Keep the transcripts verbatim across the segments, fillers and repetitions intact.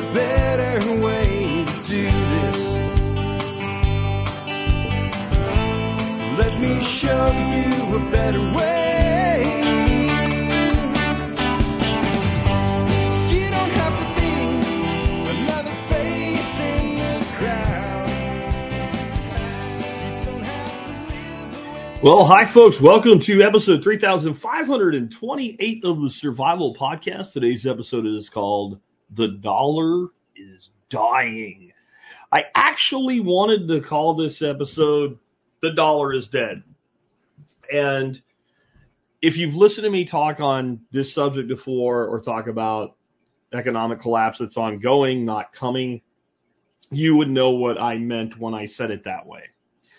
better way to do this. Let me show you a better way. You don't have to be another face in the crowd. You don't have to live the way. Well, hi, folks. Welcome to episode three thousand five hundred twenty-eight of the Survival Podcast. Today's episode is called The Dollar is Dying. I actually wanted to call this episode The Dollar is Dead. And if you've listened to me talk on this subject before or talk about economic collapse that's ongoing, not coming, you would know what I meant when I said it that way.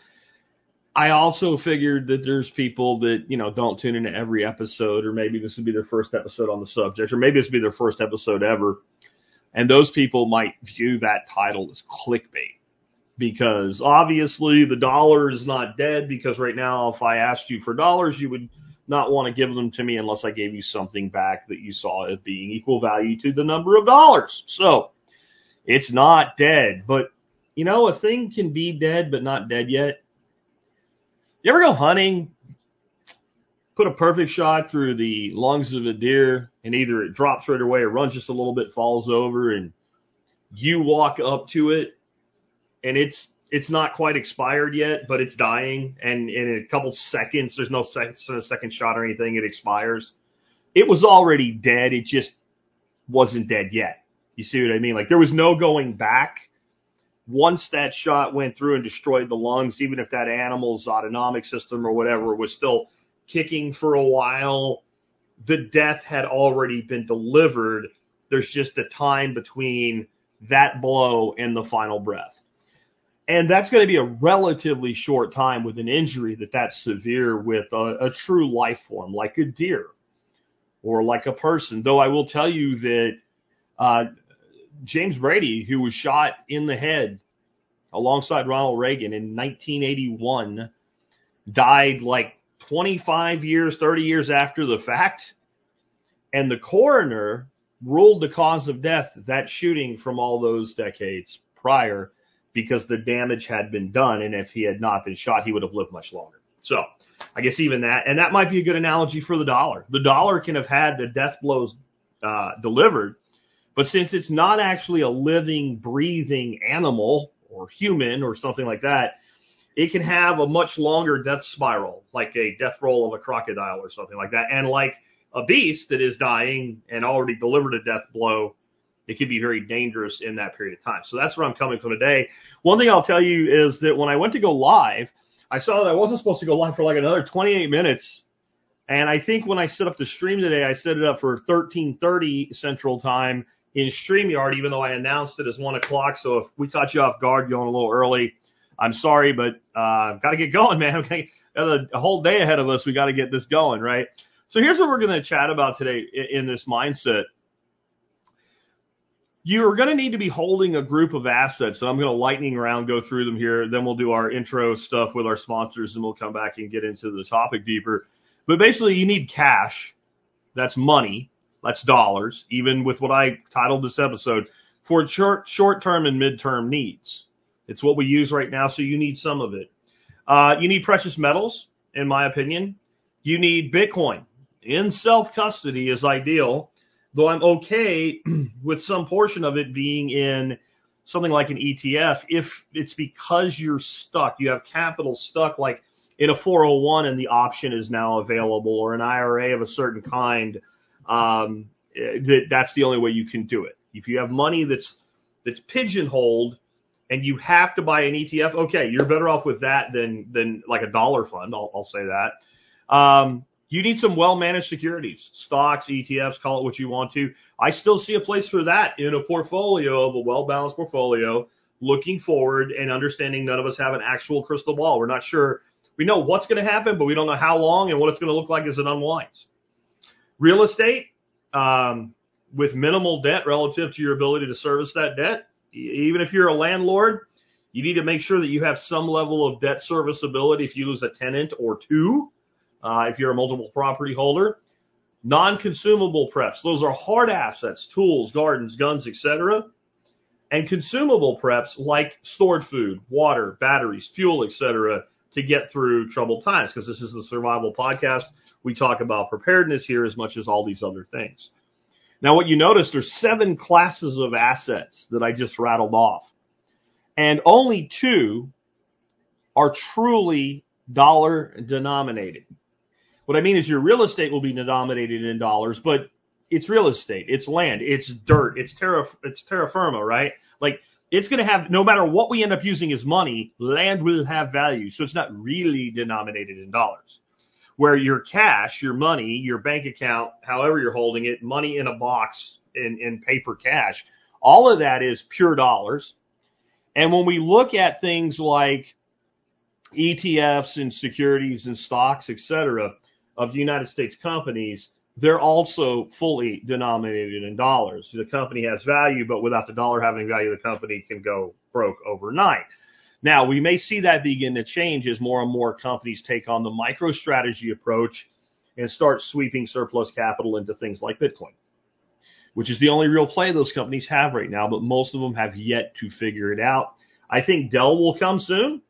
I also figured that there's people that, you know, don't tune into every episode, or maybe this would be their first episode on the subject, or maybe this would be their first episode ever. And those people might view that title as clickbait, because obviously the dollar is not dead, because right now if I asked you for dollars, you would not want to give them to me unless I gave you something back that you saw as being equal value to the number of dollars. So it's not dead. But, you know, a thing can be dead but not dead yet. You ever go hunting, put a perfect shot through the lungs of a deer, and either it drops right away or runs just a little bit, falls over, and you walk up to it, and it's it's not quite expired yet, but it's dying, and in a couple seconds, there's no second, second shot or anything, it expires. It was already dead, it just wasn't dead yet. You see what I mean? Like, there was no going back. Once that shot went through and destroyed the lungs, even if that animal's autonomic system or whatever was still kicking for a while, the death had already been delivered. There's just a time between that blow and the final breath. And that's going to be a relatively short time with an injury that that's severe with a, a true life form, like a deer or like a person. Though I will tell you that uh, James Brady, who was shot in the head alongside Ronald Reagan in nineteen eighty-one, died like twenty-five years, thirty years after the fact. And the coroner ruled the cause of death that shooting from all those decades prior, because the damage had been done. And if he had not been shot, he would have lived much longer. So I guess even that, and that might be a good analogy for the dollar. The dollar can have had the death blows uh, delivered, but since it's not actually a living, breathing animal or human or something like that, it can have a much longer death spiral, like a death roll of a crocodile or something like that. And like a beast that is dying and already delivered a death blow, it can be very dangerous in that period of time. So that's where I'm coming from today. One thing I'll tell you is that when I went to go live, I saw that I wasn't supposed to go live for like another twenty-eight minutes. And I think when I set up the stream today, I set it up for thirteen thirty Central Time in StreamYard, even though I announced it as one o'clock. So if we caught you off guard going a little early, I'm sorry, but uh got to get going, man. Okay, got a, a whole day ahead of us. We got to get this going, right? So here's what we're going to chat about today in, in this mindset. You're going to need to be holding a group of assets, and I'm going to lightning round go through them here. Then we'll do our intro stuff with our sponsors, and we'll come back and get into the topic deeper. But basically, you need cash. That's money. That's dollars, even with what I titled this episode, for short, short-term and mid-term needs. It's what we use right now, so you need some of it. Uh, you need precious metals, in my opinion. You need Bitcoin. In self-custody is ideal, though I'm okay with some portion of it being in something like an E T F if it's because you're stuck. You have capital stuck, like in a four oh one and the option is now available, or an I R A of a certain kind. Um, that that's the only way you can do it. If you have money that's that's pigeonholed and you have to buy an E T F, okay, you're better off with that than than like a dollar fund. I'll, I'll say that. Um, you need some well-managed securities, stocks, E T Fs, call it what you want to. I still see a place for that in a portfolio, of a well-balanced portfolio, looking forward and understanding none of us have an actual crystal ball. We're not sure. We know what's going to happen, but we don't know how long and what it's going to look like as it unwinds. Real estate, um, with minimal debt relative to your ability to service that debt. Even if you're a landlord, you need to make sure that you have some level of debt serviceability if you lose a tenant or two. Uh, if you're a multiple property holder. Non-consumable preps. Those are hard assets, tools, gardens, guns, et cetera. and consumable preps like stored food, water, batteries, fuel, et cetera, to get through troubled times. Because this is the Survival Podcast. We talk about preparedness here as much as all these other things. Now, what you notice, there's seven classes of assets that I just rattled off. And only two are truly dollar denominated. What I mean is your real estate will be denominated in dollars, but it's real estate, it's land, it's dirt, it's terra, it's terra firma, right? Like, it's going to have, no matter what we end up using as money, land will have value. So it's not really denominated in dollars. Where your cash, your money, your bank account, however you're holding it, money in a box, in, in paper cash, all of that is pure dollars. And when we look at things like E T Fs and securities and stocks, et cetera, of the United States companies, they're also fully denominated in dollars. The company has value, but without the dollar having value, the company can go broke overnight. Now, we may see that begin to change as more and more companies take on the MicroStrategy approach and start sweeping surplus capital into things like Bitcoin, which is the only real play those companies have right now, but most of them have yet to figure it out. I think Dell will come soon.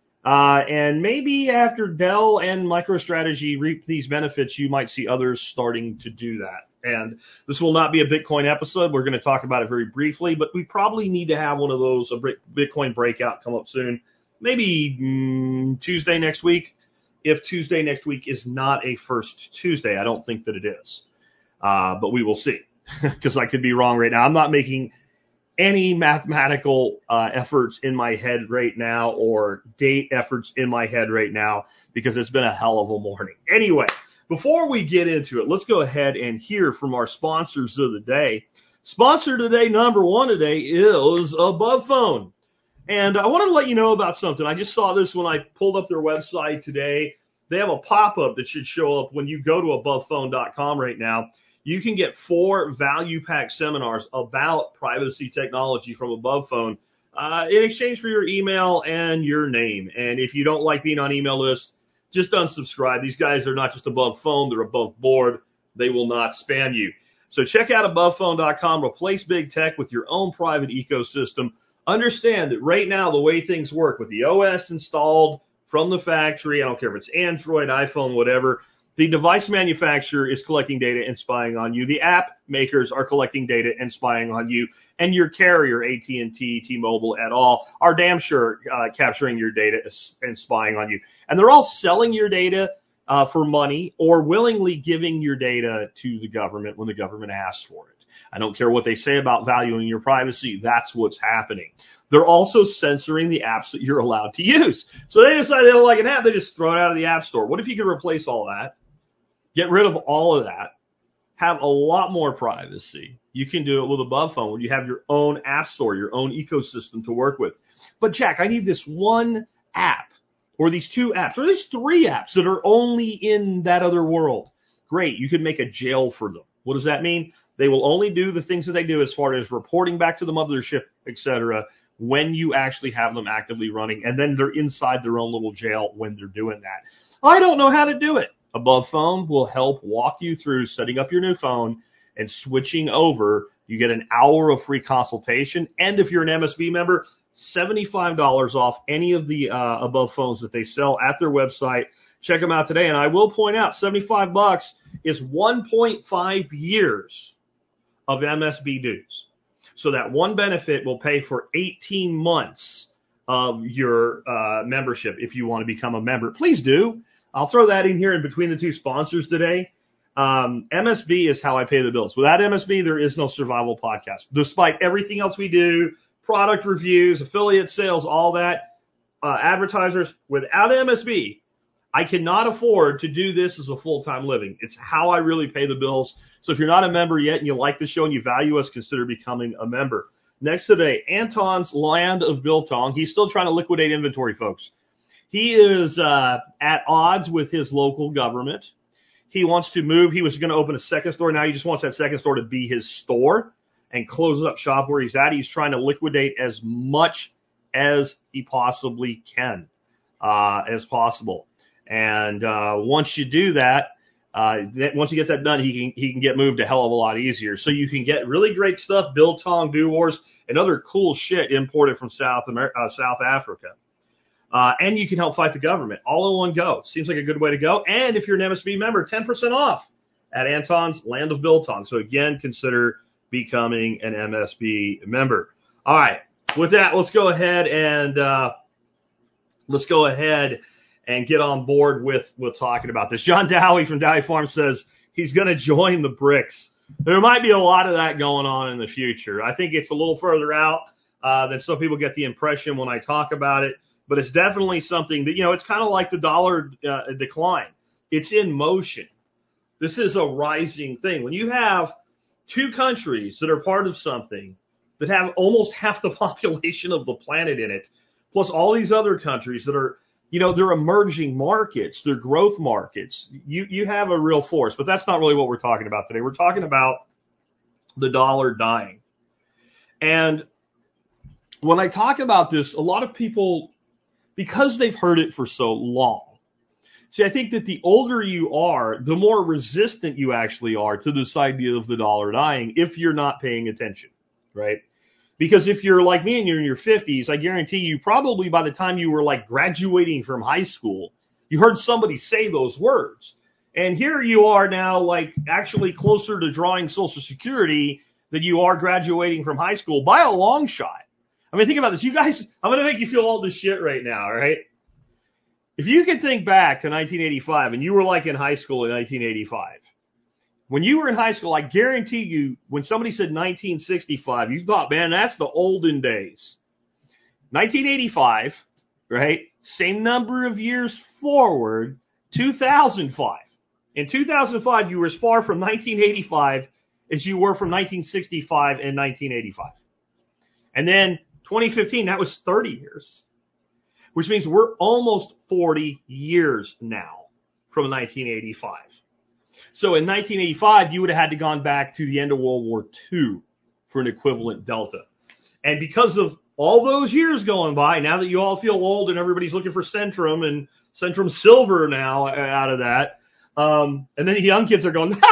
Uh, and maybe after Dell and MicroStrategy reap these benefits, you might see others starting to do that. And this will not be a Bitcoin episode. We're going to talk about it very briefly, but we probably need to have one of those, a Bitcoin breakout, come up soon. Maybe mm, Tuesday next week. If Tuesday next week is not a first Tuesday, I don't think that it is. Uh, but we will see, because I could be wrong right now. I'm not making any mathematical uh, efforts in my head right now or date efforts in my head right now, because it's been a hell of a morning. Anyway, before we get into it, let's go ahead and hear from our sponsors of the day. Sponsor today, number one today, is Above Phone. And I wanted to let you know about something. I just saw this when I pulled up their website today. They have a pop-up that should show up when you go to above phone dot com right now. You can get four value-packed seminars about privacy technology from Above Phone uh, in exchange for your email and your name. And if you don't like being on email lists, just unsubscribe. These guys are not just above phone, they're above board. They will not spam you. So check out above phone dot com. Replace big tech with your own private ecosystem. Understand that right now the way things work with the O S installed from the factory, I don't care if it's Android, iPhone, whatever, the device manufacturer is collecting data and spying on you. The app makers are collecting data and spying on you. And your carrier, A T and T, T-Mobile, et al., are damn sure uh, capturing your data and spying on you. And they're all selling your data uh, for money or willingly giving your data to the government when the government asks for it. I don't care what they say about valuing your privacy. That's what's happening. They're also censoring the apps that you're allowed to use. So they decide they don't like an app, they just throw it out of the App Store. What if you could replace all that? Get rid of all of that. Have a lot more privacy. You can do it with Above Phone when you have your own app store, your own ecosystem to work with. But Jack, I need this one app or these two apps or these three apps that are only in that other world. Great. You could make a jail for them. What does that mean? They will only do the things that they do as far as reporting back to the mothership, et cetera, when you actually have them actively running. And then they're inside their own little jail when they're doing that. I don't know how to do it. Above Phone will help walk you through setting up your new phone and switching over. You get an hour of free consultation. And if you're an M S B member, seventy-five dollars off any of the uh, Above Phones that they sell at their website. Check them out today. And I will point out, seventy-five bucks is one point five years of M S B dues. So that one benefit will pay for eighteen months of your uh, membership if you want to become a member. Please do. I'll throw that in here in between the two sponsors today. Um, M S B is how I pay the bills. Without M S B, there is no Survival Podcast. Despite everything else we do, product reviews, affiliate sales, all that, uh, advertisers, without M S B, I cannot afford to do this as a full-time living. It's how I really pay the bills. So if you're not a member yet and you like the show and you value us, consider becoming a member. Next today, Anton's Land of Biltong. He's still trying to liquidate inventory, folks. He is uh, at odds with his local government. He wants to move. He was going to open a second store. Now he just wants that second store to be his store and close up shop where he's at. He's trying to liquidate as much as he possibly can, uh, as possible. And uh, once you do that, uh, once he gets that done, he can he can get moved a hell of a lot easier. So you can get really great stuff, Biltong, Do Wars, and other cool shit imported from South America, uh, South Africa. Uh, and you can help fight the government all in one go. Seems like a good way to go. And if you're an M S B member, ten percent off at Anton's Land of Biltong. So again, consider becoming an M S B member. All right. With that, let's go ahead and, uh, let's go ahead and get on board with, with talking about this. John Dowie from Dowie Farm says he's going to join the BRICS. There might be a lot of that going on in the future. I think it's a little further out, uh, than some people get the impression when I talk about it. But it's definitely something that, you know, it's kind of like the dollar uh, decline. It's in motion. This is a rising thing. When you have two countries that are part of something that have almost half the population of the planet in it, plus all these other countries that are, you know, they're emerging markets, they're growth markets, you, you have a real force. But that's not really what we're talking about today. We're talking about the dollar dying. And when I talk about this, a lot of people, because they've heard it for so long. See, I think that the older you are, the more resistant you actually are to this idea of the dollar dying if you're not paying attention, right? Because if you're like me and you're in your fifties, I guarantee you probably by the time you were like graduating from high school, you heard somebody say those words. And here you are now like actually closer to drawing Social Security than you are graduating from high school by a long shot. I mean, think about this. You guys, I'm going to make you feel old as shit right now, all right? If you can think back to nineteen eighty-five and you were like in high school in nineteen eighty-five, when you were in high school, I guarantee you, when somebody said nineteen sixty-five, you thought, man, that's the olden days. nineteen eighty-five, right? Same number of years forward, two thousand five. In two thousand five, you were as far from nineteen eighty-five as you were from nineteen sixty-five and nineteen eighty-five. And then twenty fifteen, that was thirty years, which means we're almost forty years now from nineteen eighty-five. So in nineteen eighty-five, you would have had to gone back to the end of World War Two for an equivalent delta. And because of all those years going by, now that you all feel old and everybody's looking for Centrum and Centrum Silver now out of that, um, and then the young kids are going,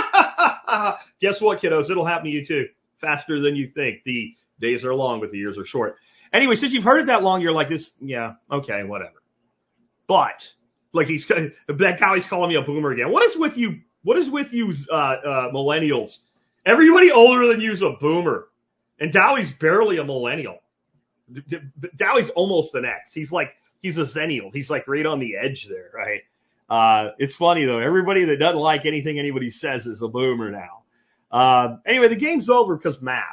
guess what, kiddos? It'll happen to you too, faster than you think. The days are long, but the years are short. Anyway, since you've heard it that long, you're like this, yeah, okay, whatever. But, like he's, that Dowie's calling me a boomer again. What is with you, what is with you, uh, uh, millennials? Everybody older than you is a boomer. And Dowie's barely a millennial. Dowie's almost an X. He's like, he's a zennial. He's like right on the edge there, right? Uh, it's funny though. Everybody that doesn't like anything anybody says is a boomer now. Uh, anyway, the game's over because math.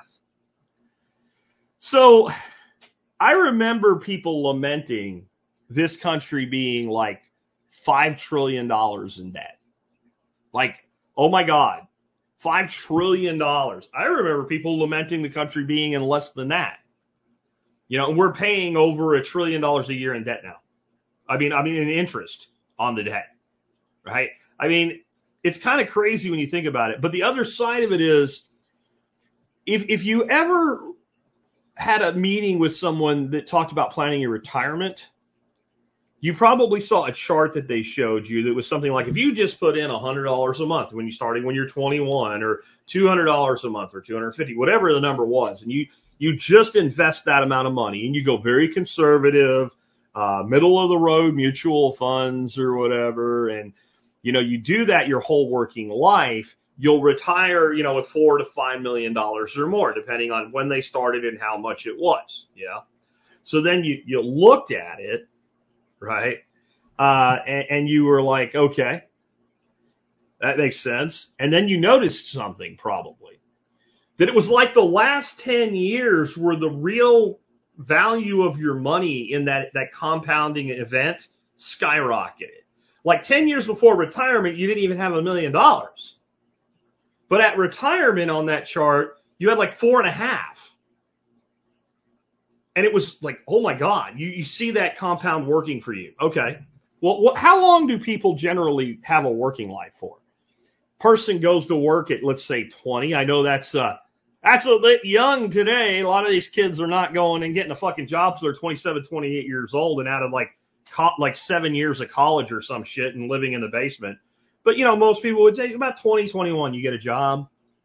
So, I remember people lamenting this country being like five trillion dollars in debt. Like, oh my God, five trillion dollars. I remember people lamenting the country being in less than that. You know, we're paying over a trillion dollars a year in debt now. I mean, I mean, in interest on the debt, right? I mean, it's kind of crazy when you think about it. But the other side of it is, if if you ever had a meeting with someone that talked about planning your retirement, you probably saw a chart that they showed you that was something like, if you just put in one hundred dollars a month when you starting when you're twenty-one, or two hundred dollars a month, or two hundred fifty dollars, whatever the number was, and you you just invest that amount of money, and you go very conservative, uh, middle of the road mutual funds or whatever, and you know you do that your whole working life, you'll retire, you know, with four to five million dollars or more, depending on when they started and how much it was. Yeah. So then you you looked at it, right? Uh, and, and you were like, okay, that makes sense. And then you noticed something probably, that it was like the last ten years were the real value of your money in that, that compounding event skyrocketed. Like ten years before retirement, you didn't even have a million dollars. But at retirement on that chart, you had like four and a half. And it was like, oh my God, you, you see that compound working for you. Okay. Well, what, how long do people generally have a working life for? Person goes to work at, let's say, twenty. I know that's, uh, that's a bit young today. A lot of these kids are not going and getting a fucking job till they're twenty-seven, twenty-eight years old and out of like, co- like seven years of college or some shit and living in the basement. But, you know, most people would say about twenty, twenty-one, you get a job.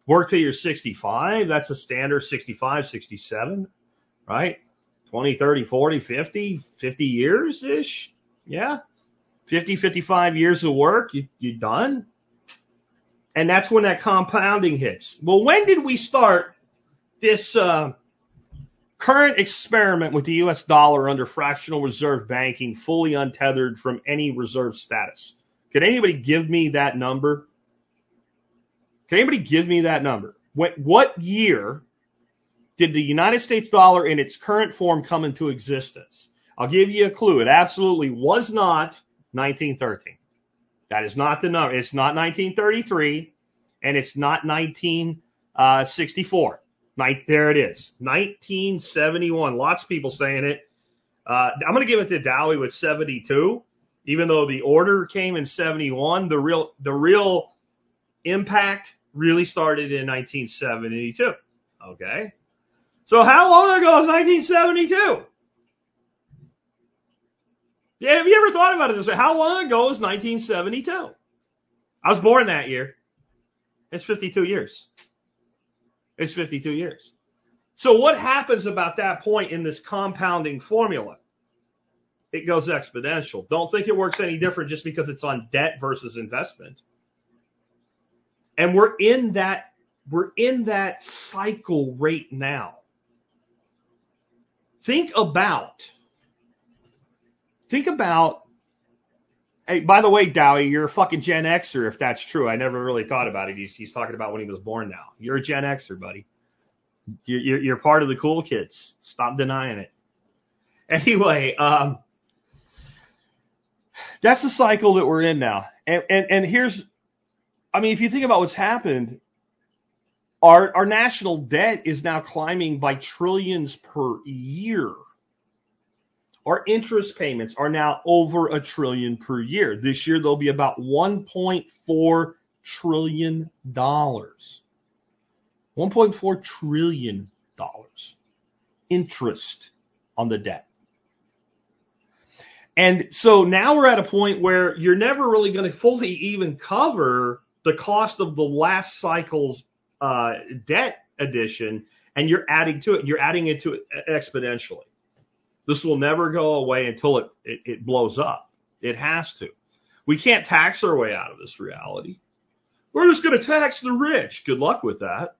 Work till you're sixty-five. That's a standard sixty-five, sixty-seven, right? twenty, thirty, forty, fifty, fifty years-ish. Yeah. fifty, fifty-five years of work, you, you're done. And that's when that compounding hits. Well, when did we start this uh, current experiment with the U S dollar under fractional reserve banking, fully untethered from any reserve status? Could anybody give me that number? Can anybody give me that number? What, what year did the United States dollar in its current form come into existence? I'll give you a clue. It absolutely was not nineteen thirteen. That is not the number. It's not nineteen thirty-three, and it's not nineteen sixty-four. There it is, nineteen seventy-one. Lots of people saying it. Uh, I'm going to give it to Dowie with seventy-two, even though the order came in seventy-one. The real, the real impact really started in nineteen seventy-two. Okay, so how long ago is nineteen seventy-two? Yeah, have you ever thought about it this way? How long ago is nineteen seventy-two? I was born that year. It's fifty-two years. It's fifty-two years. So what happens about that point in this compounding formula? It goes exponential. Don't think it works any different just because it's on debt versus investment. And we're in that, we're in that cycle right now. Think about, think about, hey, by the way, Dowie, you're a fucking Gen Xer if that's true. I never really thought about it. He's, he's talking about when he was born now. You're a Gen Xer, buddy. You're, you're, you're part of the cool kids. Stop denying it. Anyway, um, that's the cycle that we're in now. And, and, and here's, I mean, if you think about what's happened, our, our national debt is now climbing by trillions per year. Our interest payments are now over a trillion per year. This year, they'll be about one point four trillion dollars. one point four trillion dollars interest on the debt. And so now we're at a point where you're never really going to fully even cover the cost of the last cycle's uh, debt addition, and you're adding to it. You're adding it to it exponentially. This will never go away until it, it, it blows up. It has to. We can't tax our way out of this reality. We're just going to tax the rich. Good luck with that.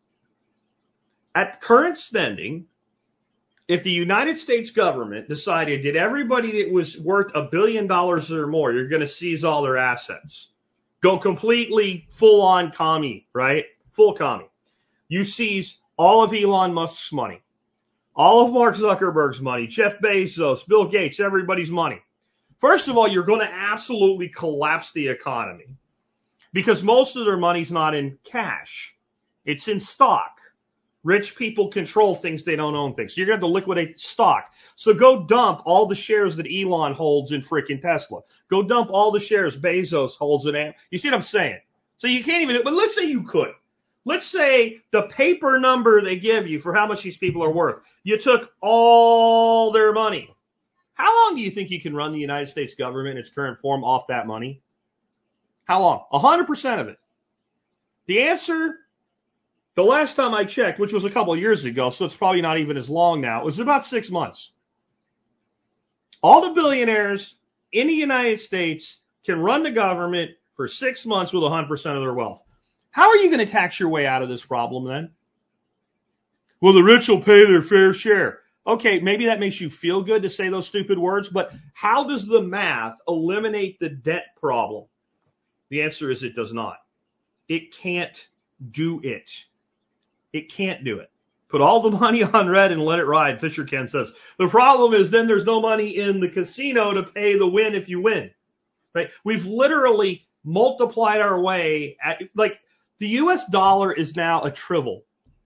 At current spending, if the United States government decided that everybody that was worth a billion dollars or more, you're going to seize all their assets. Go completely full-on commie, right? Full commie. You seize all of Elon Musk's money. All of Mark Zuckerberg's money, Jeff Bezos, Bill Gates, everybody's money. First of all, you're going to absolutely collapse the economy because most of their money's not in cash. It's in stock. Rich people control things, they don't own things. So you're going to have to liquidate stock. So go dump all the shares that Elon holds in freaking Tesla. Go dump all the shares Bezos holds in Amazon. You see what I'm saying? So you can't even, but let's say you could. Let's say the paper number they give you for how much these people are worth. You took all their money. How long do you think you can run the United States government in its current form off that money? How long? one hundred percent of it. The answer, the last time I checked, which was a couple of years ago, so it's probably not even as long now, it was about six months. All the billionaires in the United States can run the government for six months with one hundred percent of their wealth. How are you going to tax your way out of this problem then? Well, the rich will pay their fair share. Okay, maybe that makes you feel good to say those stupid words, but how does the math eliminate the debt problem? The answer is it does not. It can't do it. It can't do it. Put all the money on red and let it ride, Fisher Ken says. The problem is then there's no money in the casino to pay the win if you win. Right? We've literally multiplied our way at, like, the U S dollar is now a tribble.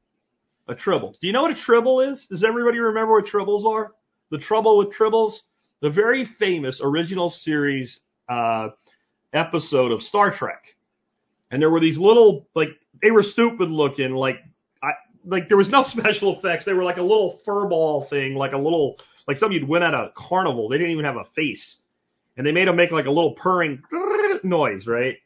A tribble. Do you know what a tribble is? Does everybody remember what tribbles are? The trouble with tribbles? The very famous original series uh, episode of Star Trek. And there were these little, like, they were stupid looking, like, I, like there was no special effects. They were like a little fur ball thing, like a little, like something you'd win at a carnival. They didn't even have a face. And they made them make like a little purring noise, right?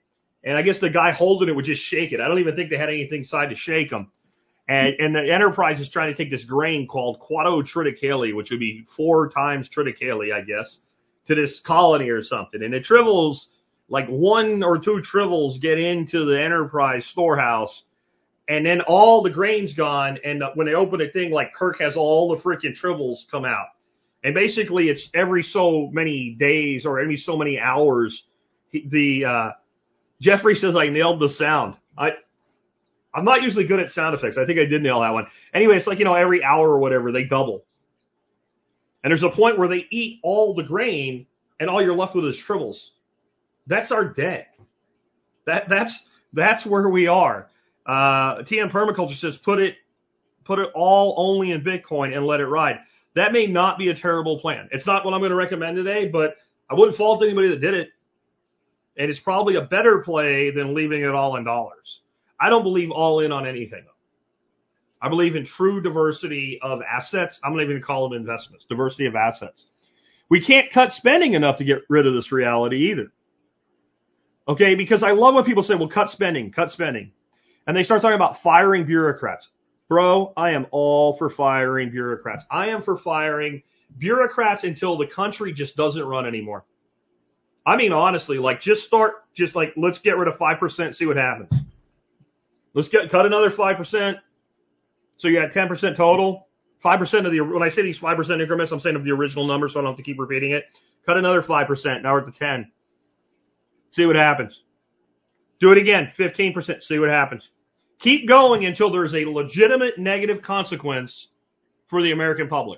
And I guess the guy holding it would just shake it. I don't even think they had anything inside to shake them. And, and the Enterprise is trying to take this grain called Quato triticale, which would be four times triticale, I guess, to this colony or something. And the tribbles, like one or two tribbles get into the Enterprise storehouse, and then all the grain's gone. And when they open the thing, like Kirk has all the freaking tribbles come out. And basically it's every so many days or every so many hours, he, the, uh, Jeffrey says I nailed the sound. I, I'm not usually good at sound effects. I think I did nail that one. Anyway, it's like, you know, every hour or whatever, they double. And there's a point where they eat all the grain and all you're left with is tribbles. That's our day. That, that's, that's where we are. Uh, T M Permaculture says put it, put it all only in Bitcoin and let it ride. That may not be a terrible plan. It's not what I'm going to recommend today, but I wouldn't fault anybody that did it. And it's probably a better play than leaving it all in dollars. I don't believe all in on anything. I believe in true diversity of assets. I'm not even going to call them investments. Diversity of assets. We can't cut spending enough to get rid of this reality either. Okay, because I love when people say, well, cut spending, cut spending. And they start talking about firing bureaucrats. Bro, I am all for firing bureaucrats. I am for firing bureaucrats until the country just doesn't run anymore. I mean, honestly, like just start, just like, let's get rid of five percent, see what happens. Let's get, cut another five percent. So you got ten percent total. five percent of the, when I say these five percent increments, I'm saying of the original number, so I don't have to keep repeating it. Cut another five percent. Now we're at the ten. See what happens. Do it again. fifteen percent. See what happens. Keep going until there's a legitimate negative consequence for the American public.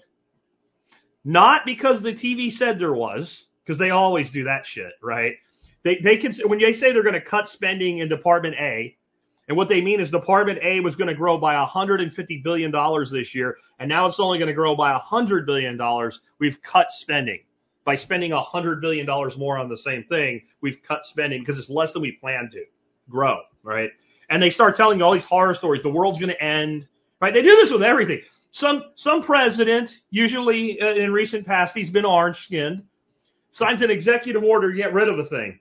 Not because the T V said there was, because they always do that shit, right? They, they can, when they say they're going to cut spending in Department A, and what they mean is Department A was going to grow by one hundred fifty billion dollars this year, and now it's only going to grow by one hundred billion dollars. We've cut spending. By spending one hundred billion dollars more on the same thing, we've cut spending because it's less than we planned to grow, right? And they start telling you all these horror stories. The world's going to end, right? They do this with everything. Some some president, usually uh, in recent past, he's been orange-skinned, signs an executive order to get rid of a thing.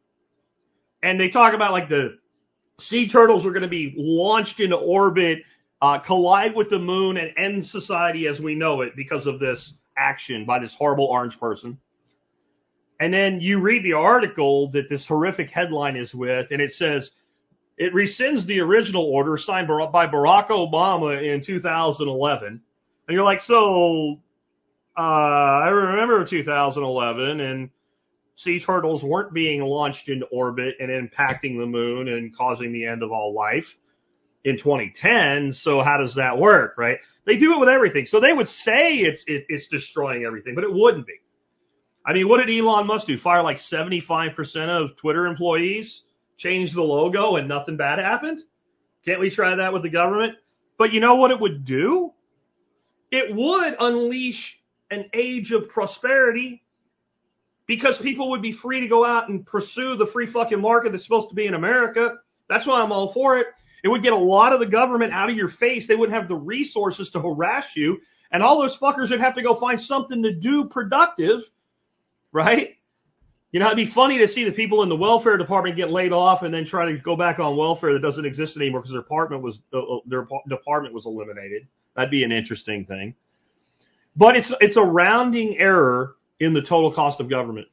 And they talk about like the sea turtles are going to be launched into orbit, uh, collide with the moon, and end society as we know it because of this action by this horrible orange person. And then you read the article that this horrific headline is with, and it says, it rescinds the original order signed by Barack Obama in two thousand eleven. And you're like, so, uh, I remember two thousand eleven, and sea turtles weren't being launched into orbit and impacting the moon and causing the end of all life in twenty ten. So how does that work, right? They do it with everything. So they would say it's it, it's destroying everything, but it wouldn't be. I mean, what did Elon Musk do? Fire like seventy-five percent of Twitter employees? Change the logo and nothing bad happened? Can't we try that with the government? But you know what it would do? It would unleash an age of prosperity because people would be free to go out and pursue the free fucking market that's supposed to be in America. That's why I'm all for it. It would get a lot of the government out of your face. They wouldn't have the resources to harass you. And all those fuckers would have to go find something to do productive, right? You know, it'd be funny to see the people in the welfare department get laid off and then try to go back on welfare that doesn't exist anymore because their department was uh, their department was eliminated. That'd be an interesting thing. But it's it's a rounding error in the total cost of government.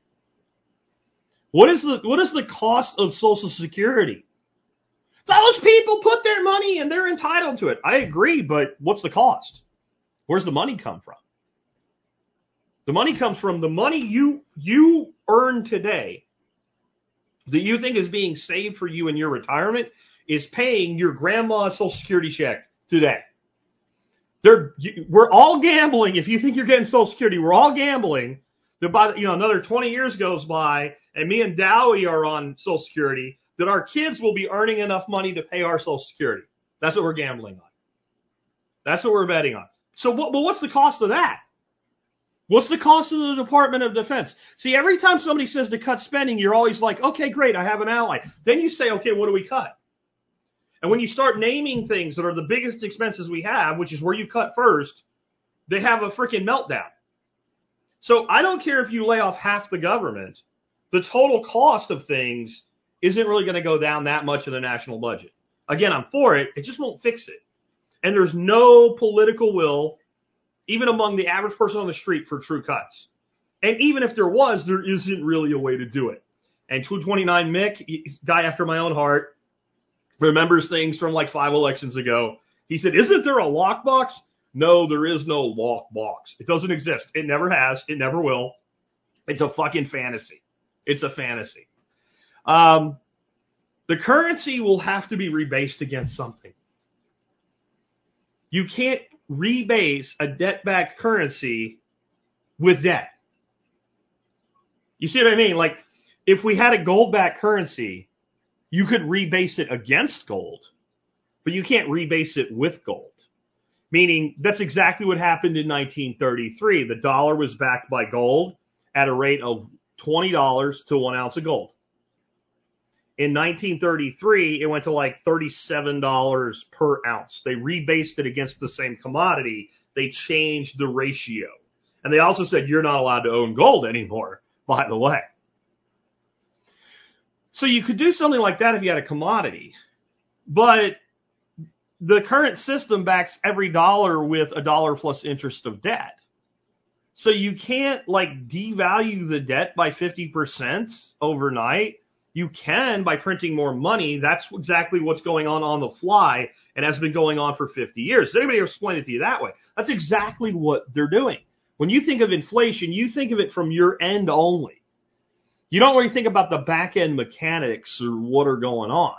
What is the what is the cost of Social Security? Those people put their money and they're entitled to it. I agree, but what's the cost? Where's the money come from? The money comes from the money you you earn today that you think is being saved for you in your retirement is paying your grandma's Social Security check today. They're, we're all gambling. If you think you're getting Social Security, we're all gambling that by, you know, another twenty years goes by and me and Dowie are on Social Security, that our kids will be earning enough money to pay our Social Security. That's what we're gambling on. That's what we're betting on. So what, but what's the cost of that? What's the cost of the Department of Defense? See, every time somebody says to cut spending, you're always like, okay, great, I have an ally. Then you say, okay, what do we cut? And when you start naming things that are the biggest expenses we have, which is where you cut first, they have a freaking meltdown. So I don't care if you lay off half the government. The total cost of things isn't really going to go down that much of the national budget. Again, I'm for it. It just won't fix it. And there's no political will, even among the average person on the street, for true cuts. And even if there was, there isn't really a way to do it. And two twenty-nine Mick, guy after my own heart, remembers things from like five elections ago. He said, isn't there a lockbox? No, there is no lockbox. It doesn't exist. It never has. It never will. It's a fucking fantasy. It's a fantasy. Um, the currency will have to be rebased against something. You can't rebase a debt-backed currency with debt. You see what I mean? Like, if we had a gold-backed currency, you could rebase it against gold, but you can't rebase it with gold. Meaning, that's exactly what happened in nineteen thirty-three. The dollar was backed by gold at a rate of twenty dollars to one ounce of gold. In nineteen thirty-three, it went to like thirty-seven dollars per ounce. They rebased it against the same commodity. They changed the ratio. And they also said, you're not allowed to own gold anymore, by the way. So you could do something like that if you had a commodity. But the current system backs every dollar with a dollar plus interest of debt. So you can't like devalue the debt by fifty percent overnight. You can by printing more money. That's exactly what's going on on the fly and has been going on for fifty years. Does anybody explain it to you that way? That's exactly what they're doing. When you think of inflation, you think of it from your end only. You don't really think about the back-end mechanics or what are going on.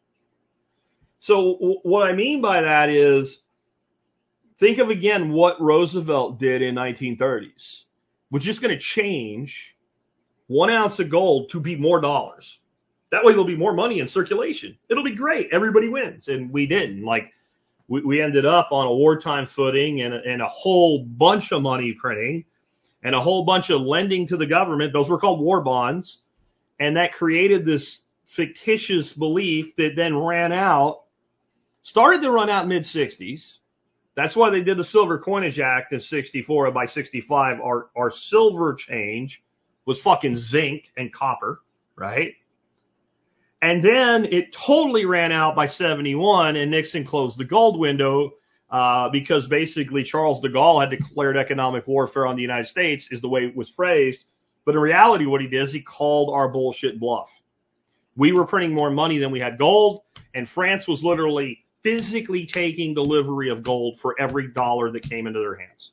So w- what I mean by that is, think of again what Roosevelt did in nineteen thirties. We're just going to change one ounce of gold to be more dollars. That way there'll be more money in circulation. It'll be great. Everybody wins. And we didn't. Like, we, we ended up on a wartime footing and a, and a whole bunch of money printing and a whole bunch of lending to the government. Those were called war bonds. And that created this fictitious belief that then ran out, started to run out in the mid-sixties. That's why they did the Silver Coinage Act in sixty-four. By sixty-five, our, our silver change was fucking zinc and copper, right? And then it totally ran out by seventy-one, and Nixon closed the gold window uh, because basically Charles de Gaulle had declared economic warfare on the United States, is the way it was phrased. But in reality, what he did is he called our bullshit bluff. We were printing more money than we had gold, and France was literally physically taking delivery of gold for every dollar that came into their hands.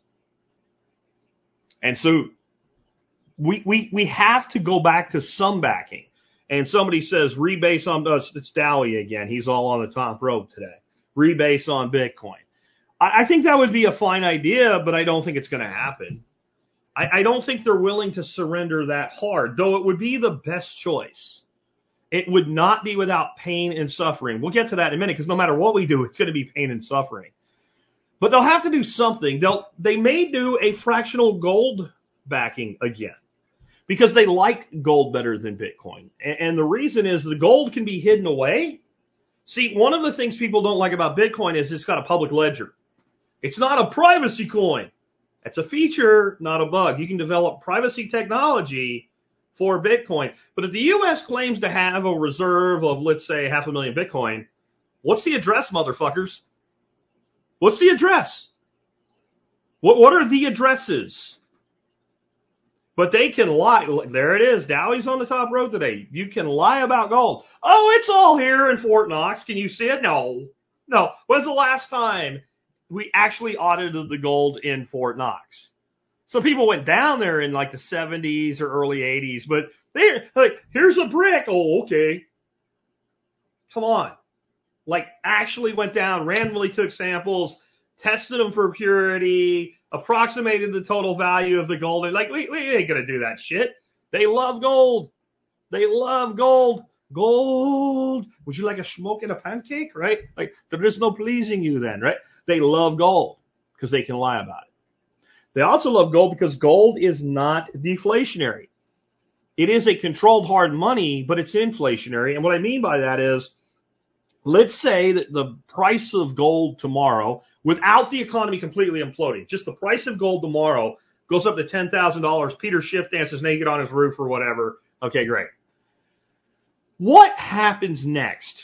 And so we we we have to go back to some backing. And somebody says, rebase on us. It's Dowie again. He's all on the top rope today. Rebase on Bitcoin. I, I think that would be a fine idea, but I don't think it's going to happen. I, I don't think they're willing to surrender that hard, though it would be the best choice. It would not be without pain and suffering. We'll get to that in a minute, because no matter what we do, it's going to be pain and suffering. But they'll have to do something. They'll, they may do a fractional gold backing again, because they like gold better than Bitcoin. And, and the reason is the gold can be hidden away. See, one of the things people don't like about Bitcoin is it's got a public ledger. It's not a privacy coin. It's a feature, not a bug. You can develop privacy technology for Bitcoin. But if the U S claims to have a reserve of, let's say, half a million Bitcoin, what's the address, motherfuckers? What's the address? What, what are the addresses? But they can lie. There it is. Dowie's on the top road today. You can lie about gold. Oh, it's all here in Fort Knox. Can you see it? No. No. When's the last time we actually audited the gold in Fort Knox? So people went down there in like the seventies or early eighties, but they're like, here's a brick. Oh, okay. Come on. Like, actually went down, randomly took samples, tested them for purity, approximated the total value of the gold. They're like, we, we ain't going to do that shit. They love gold. They love gold. Gold. Would you like a smoke and a pancake, right? Like, there is no pleasing you then, right? They love gold because they can lie about it. They also love gold because gold is not deflationary. It is a controlled hard money, but it's inflationary. And what I mean by that is, let's say that the price of gold tomorrow, without the economy completely imploding, just the price of gold tomorrow goes up to ten thousand dollars. Peter Schiff dances naked on his roof or whatever. Okay, great. What happens next?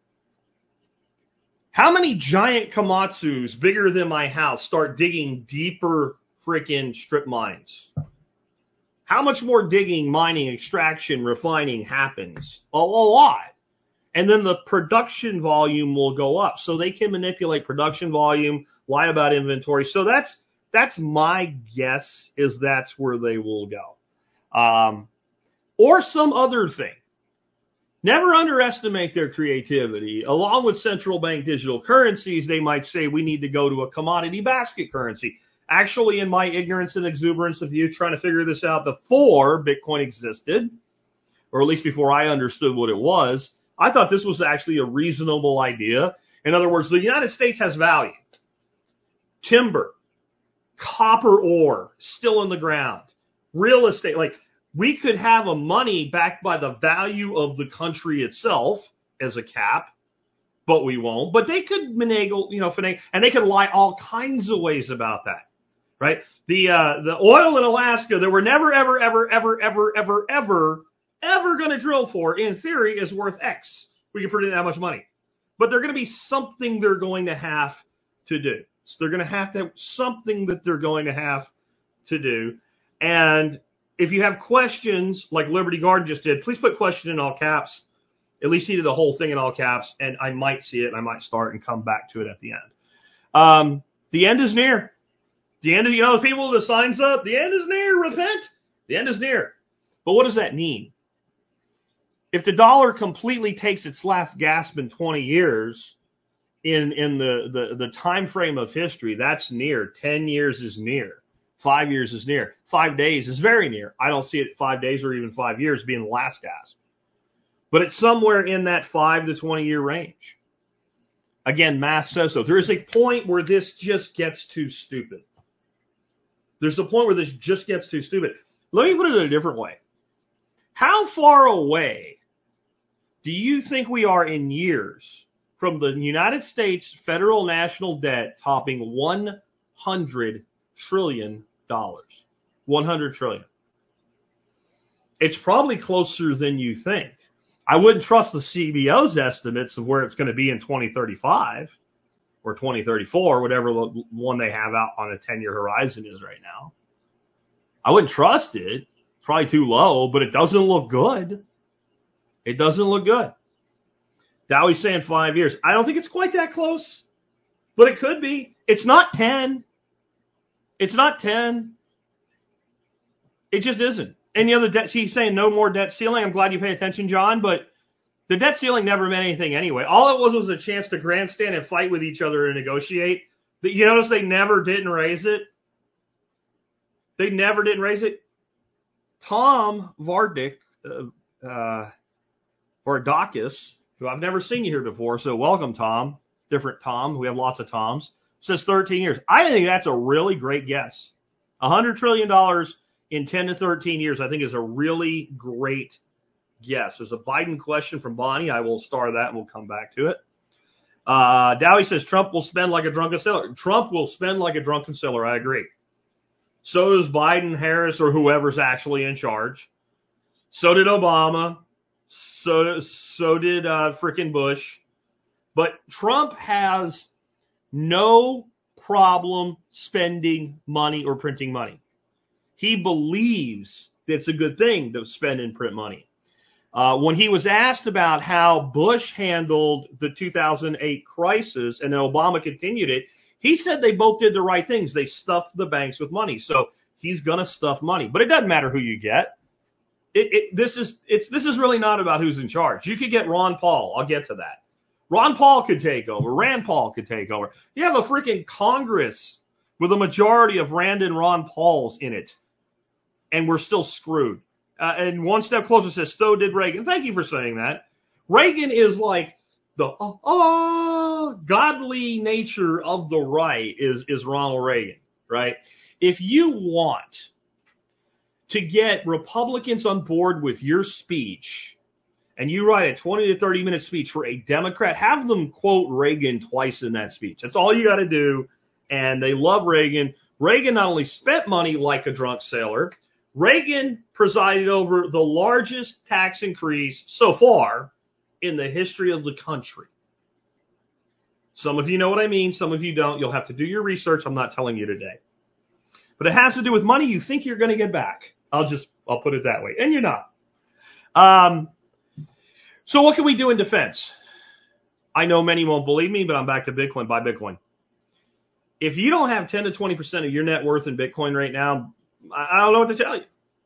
How many giant Komatsus bigger than my house start digging deeper freaking strip mines? How much more digging, mining, extraction, refining happens? A, a lot. And then the production volume will go up. So they can manipulate production volume, lie about inventory. So that's that's my guess, is that's where they will go. Um, or some other thing. Never underestimate their creativity. Along with central bank digital currencies, they might say we need to go to a commodity basket currency. Actually, in my ignorance and exuberance of youth trying to figure this out before Bitcoin existed, or at least before I understood what it was, I thought this was actually a reasonable idea. In other words, the United States has value. Timber, copper ore, still in the ground, real estate. Like, we could have a money backed by the value of the country itself as a cap, but we won't. But they could finagle, you know, finagle, and they could lie all kinds of ways about that, right? The uh, the oil in Alaska that we're never, ever, ever, ever, ever, ever, ever, ever going to drill for, in theory, is worth X. We can predict that much money. But they're going to be something they're going to have to do. So they're going to have to have something that they're going to have to do. And if you have questions, like Liberty Guard just did, please put question in all caps. At least he did the whole thing in all caps, and I might see it, and I might start and come back to it at the end. Um, the end is near. The end of, you know, the people with the signs up, the end is near, repent. The end is near. But what does that mean? If the dollar completely takes its last gasp in twenty years, in, in the, the, the time frame of history, that's near. ten years is near. Five years is near. Five days is very near. I don't see it five days or even five years being the last gasp. But it's somewhere in that five to twenty year range. Again, math says so. There is a point where this just gets too stupid. There's a point where this just gets too stupid. Let me put it a different way. How far away do you think we are in years from the United States federal national debt topping one hundred trillion dollars? one hundred trillion dollars. It's probably closer than you think. I wouldn't trust the C B O's estimates of where it's going to be in twenty thirty-five or twenty thirty-four, whatever the one they have out on a ten year horizon is right now. I wouldn't trust it. It's probably too low, but it doesn't look good. It doesn't look good. Dowie's saying five years. I don't think it's quite that close, but it could be. It's not ten. It's not ten. It just isn't. And the other debt, he's saying no more debt ceiling. I'm glad you pay attention, John, but the debt ceiling never meant anything anyway. All it was was a chance to grandstand and fight with each other and negotiate. You notice they never didn't raise it? They never didn't raise it. Tom Vardik, uh, uh, Vardakis, who I've never seen you here before, so welcome, Tom. Different Tom. We have lots of Toms. Says thirteen years. I think that's a really great guess. one hundred trillion dollars in ten to thirteen years, I think, is a really great guess. There's a Biden question from Bonnie. I will star that and we'll come back to it. Uh, Dowie says Trump will spend like a drunken sailor. Trump will spend like a drunken sailor. I agree. So does Biden, Harris, or whoever's actually in charge. So did Obama. So, so did uh, frickin' Bush. But Trump has no problem spending money or printing money. He believes that it's a good thing to spend and print money. Uh, when he was asked about how Bush handled the two thousand eight crisis and then Obama continued it, he said they both did the right things. They stuffed the banks with money. So he's going to stuff money. But it doesn't matter who you get. It, it, this is it's this is really not about who's in charge. You could get Ron Paul. I'll get to that. Ron Paul could take over. Rand Paul could take over. You have a freaking Congress with a majority of Rand and Ron Pauls in it. And we're still screwed. Uh, and one step closer says, so did Reagan. Thank you for saying that. Reagan is like the oh, oh, godly nature of the right is, is Ronald Reagan, right? If you want to get Republicans on board with your speech, and you write a twenty to thirty minute speech for a Democrat, have them quote Reagan twice in that speech. That's all you got to do. And they love Reagan. Reagan not only spent money like a drunk sailor, Reagan presided over the largest tax increase so far in the history of the country. Some of you know what I mean. Some of you don't. You'll have to do your research. I'm not telling you today. But it has to do with money you think you're going to get back. I'll just, I'll put it that way. And you're not. Um, so what can we do in defense? I know many won't believe me, but I'm back to Bitcoin. Buy Bitcoin. If you don't have ten to twenty percent of your net worth in Bitcoin right now, I don't know what to tell you.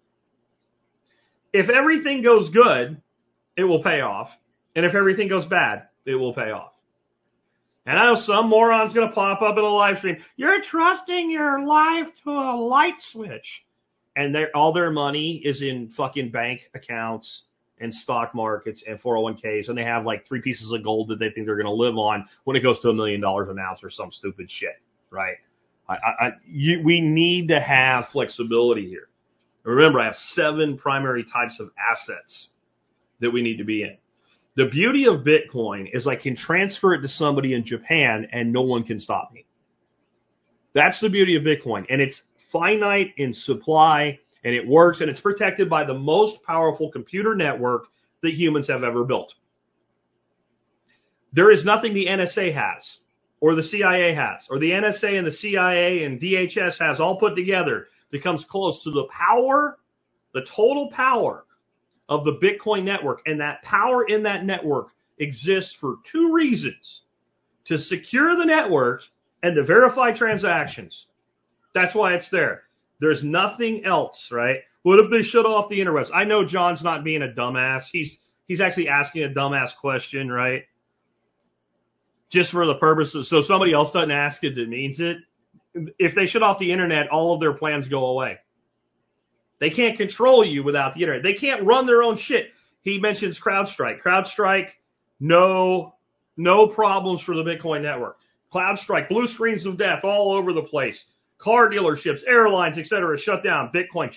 If everything goes good, it will pay off. And if everything goes bad, it will pay off. And I know some moron's going to pop up in a live stream. You're trusting your life to a light switch. And all their money is in fucking bank accounts and stock markets and four oh one k's. And they have like three pieces of gold that they think they're going to live on when it goes to a million dollars an ounce or some stupid shit, right? I, I, you, we need to have flexibility here. Remember, I have seven primary types of assets that we need to be in. The beauty of Bitcoin is I can transfer it to somebody in Japan and no one can stop me. That's the beauty of Bitcoin. And it's finite in supply and it works and it's protected by the most powerful computer network that humans have ever built. There is nothing the N S A has or the C I A has or the N S A and the C I A and D H S has all put together that comes close to the power, the total power of the Bitcoin network. And that power in that network exists for two reasons: to secure the network and to verify transactions. That's why it's there. There's nothing else, right? What if they shut off the interwebs? I know John's not being a dumbass. He's he's actually asking a dumbass question, right? Just for the purpose of, so somebody else doesn't ask it, it means it. If they shut off the internet, all of their plans go away. They can't control you without the internet. They can't run their own shit. He mentions CrowdStrike. CrowdStrike, no, no problems for the Bitcoin network. CrowdStrike, blue screens of death all over the place. Car dealerships, airlines, et cetera, shut down. Bitcoin,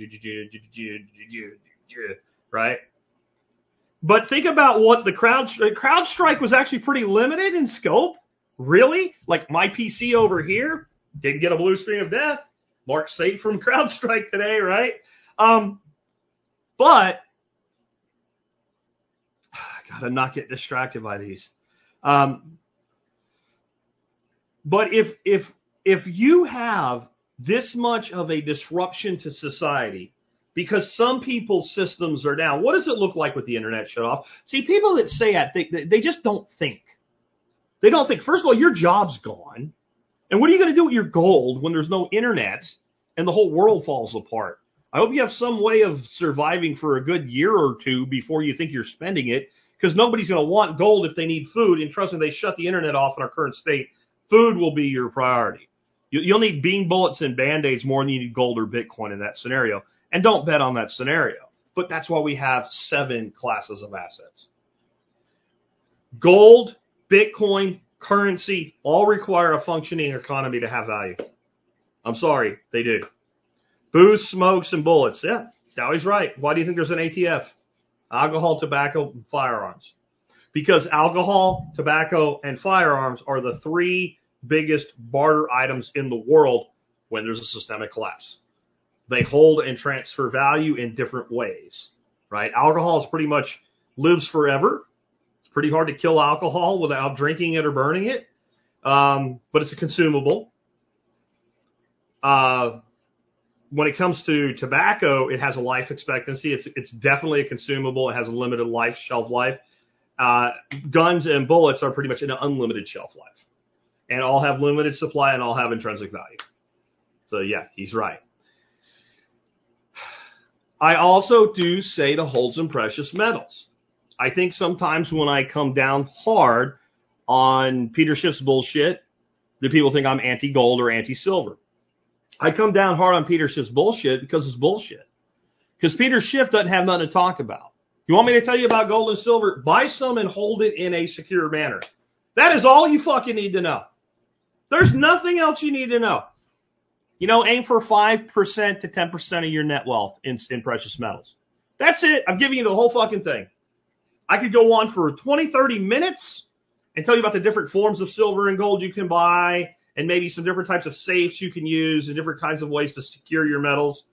right? But think about what the CrowdStrike, CrowdStrike was actually pretty limited in scope. Really? Like my P C over here didn't get a blue screen of death. Mark safe from CrowdStrike today, right? Um, but I gotta not get distracted by these. Um, but if if if you have this much of a disruption to society because some people's systems are down, what does it look like with the internet shut off? See, people that say that, they, they just don't think. They don't think. First of all, your job's gone. And what are you going to do with your gold when there's no internet and the whole world falls apart? I hope you have some way of surviving for a good year or two before you think you're spending it, because nobody's going to want gold if they need food. And trust me, they shut the internet off in our current state. Food will be your priority. You'll need bean bullets and Band-Aids more than you need gold or Bitcoin in that scenario. And don't bet on that scenario. But that's why we have seven classes of assets. Gold, Bitcoin, currency, all require a functioning economy to have value. I'm sorry, they do. Booze, smokes, and bullets. Yeah, Dowie's right. Why do you think there's an A T F? Alcohol, tobacco, and firearms. Because alcohol, tobacco, and firearms are the three biggest barter items in the world when there's a systemic collapse. They hold and transfer value in different ways, right? Alcohol is pretty much lives forever. It's pretty hard to kill alcohol without drinking it or burning it, um, but it's a consumable. Uh, when it comes to tobacco, it has a life expectancy. It's it's definitely a consumable. It has a limited life, shelf life. Uh, guns and bullets are pretty much an unlimited shelf life, and all have limited supply and all have intrinsic value. So yeah, he's right. I also do say to hold some precious metals. I think sometimes when I come down hard on Peter Schiff's bullshit, the people think I'm anti-gold or anti-silver. I come down hard on Peter Schiff's bullshit because it's bullshit. Because Peter Schiff doesn't have nothing to talk about. You want me to tell you about gold and silver? Buy some and hold it in a secure manner. That is all you fucking need to know. There's nothing else you need to know. You know, aim for five percent to ten percent of your net wealth in, in precious metals. That's it. I'm giving you the whole fucking thing. I could go on for twenty, thirty minutes and tell you about the different forms of silver and gold you can buy and maybe some different types of safes you can use and different kinds of ways to secure your metals.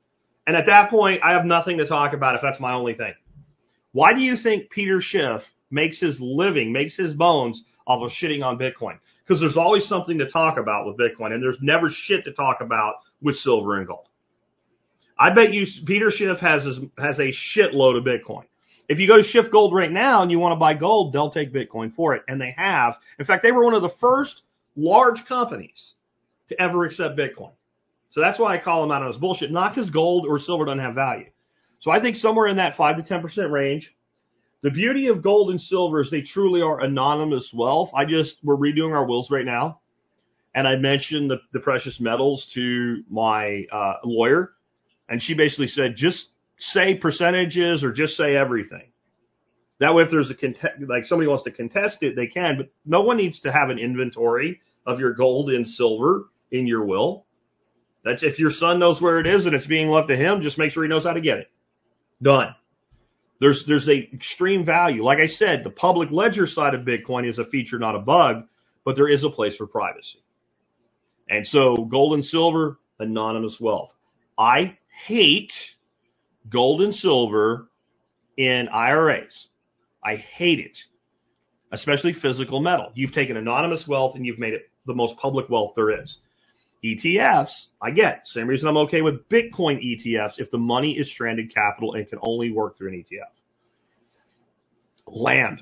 And at that point, I have nothing to talk about if that's my only thing. Why do you think Peter Schiff makes his living, makes his bones off of shitting on Bitcoin? Because there's always something to talk about with Bitcoin, and there's never shit to talk about with silver and gold. I bet you Peter Schiff has his, has a shitload of Bitcoin. If you go to Schiff Gold right now and you want to buy gold, they'll take Bitcoin for it, and they have. In fact, they were one of the first large companies to ever accept Bitcoin. So that's why I call them out on this bullshit, not because gold or silver doesn't have value. So I think somewhere in that five to ten percent range. The beauty of gold and silver is they truly are anonymous wealth. I just, we're redoing our wills right now, and I mentioned the, the precious metals to my uh, lawyer, and she basically said, just say percentages or just say everything. That way, if there's a contest, like somebody wants to contest it, they can, but no one needs to have an inventory of your gold and silver in your will. That's if your son knows where it is and it's being left to him, just make sure he knows how to get it. Done. There's there's a extreme value. Like I said, the public ledger side of Bitcoin is a feature, not a bug, but there is a place for privacy. And so gold and silver, anonymous wealth. I hate gold and silver in I R As. I hate it, especially physical metal. You've taken anonymous wealth and you've made it the most public wealth there is. E T Fs, I get. Same reason I'm okay with Bitcoin E T Fs if the money is stranded capital and can only work through an E T F. Land.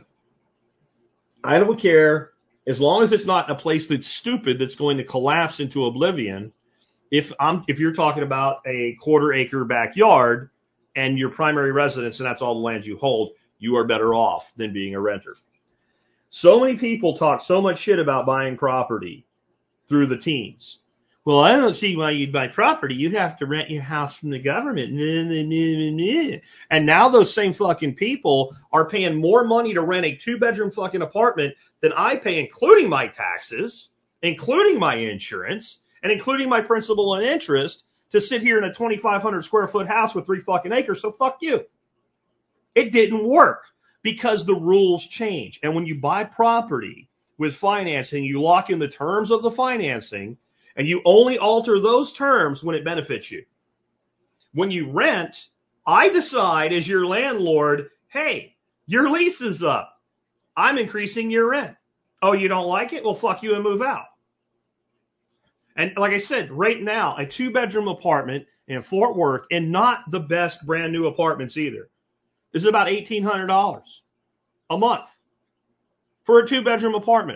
I don't care as long as it's not in a place that's stupid that's going to collapse into oblivion. If I'm if you're talking about a quarter acre backyard and your primary residence and that's all the land you hold, you are better off than being a renter. So many people talk so much shit about buying property through the teens. Well, I don't see why you'd buy property. You'd have to rent your house from the government. And now those same fucking people are paying more money to rent a two-bedroom fucking apartment than I pay, including my taxes, including my insurance, and including my principal and interest, to sit here in a twenty-five hundred square foot house with three fucking acres. So fuck you. It didn't work because the rules change. And when you buy property with financing, you lock in the terms of the financing, and you only alter those terms when it benefits you. When you rent, I decide as your landlord, hey, your lease is up. I'm increasing your rent. Oh, you don't like it? Well, fuck you and move out. And like I said, right now, a two-bedroom apartment in Fort Worth, and not the best brand new apartments either, is about eighteen hundred dollars a month for a two-bedroom apartment.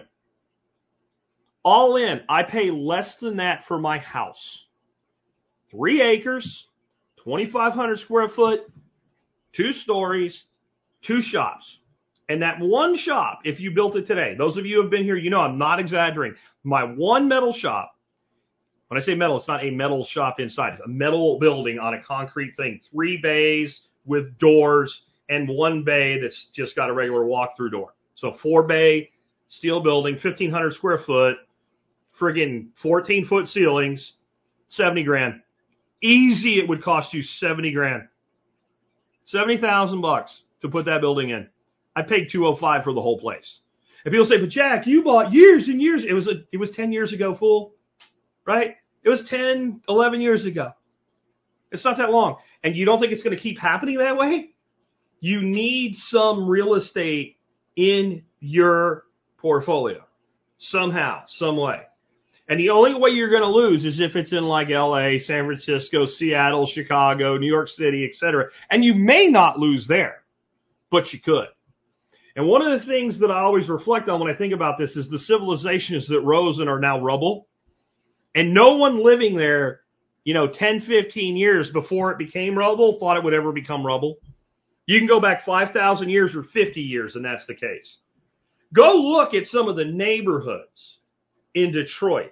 All in, I pay less than that for my house. Three acres, twenty-five hundred square foot, two stories, two shops. And that one shop, if you built it today, those of you who have been here, you know I'm not exaggerating. My one metal shop, when I say metal, it's not a metal shop inside. It's a metal building on a concrete thing. Three bays with doors and one bay that's just got a regular walk-through door. So four bay steel building, fifteen hundred square foot, friggin' fourteen foot ceilings, seventy grand. Easy, it would cost you seventy grand. seventy thousand bucks to put that building in. I paid two oh five for the whole place. And people say, but Jack, you bought years and years. It was a, it was ten years ago, fool. Right? It was ten, eleven years ago. It's not that long. And you don't think it's going to keep happening that way? You need some real estate in your portfolio. Somehow, some way. And the only way you're going to lose is if it's in like L A, San Francisco, Seattle, Chicago, New York City, et cetera. And you may not lose there, but you could. And one of the things that I always reflect on when I think about this is the civilizations that rose and are now rubble. And no one living there, you know, ten, fifteen years before it became rubble thought it would ever become rubble. You can go back five thousand years or fifty years, and that's the case. Go look at some of the neighborhoods in Detroit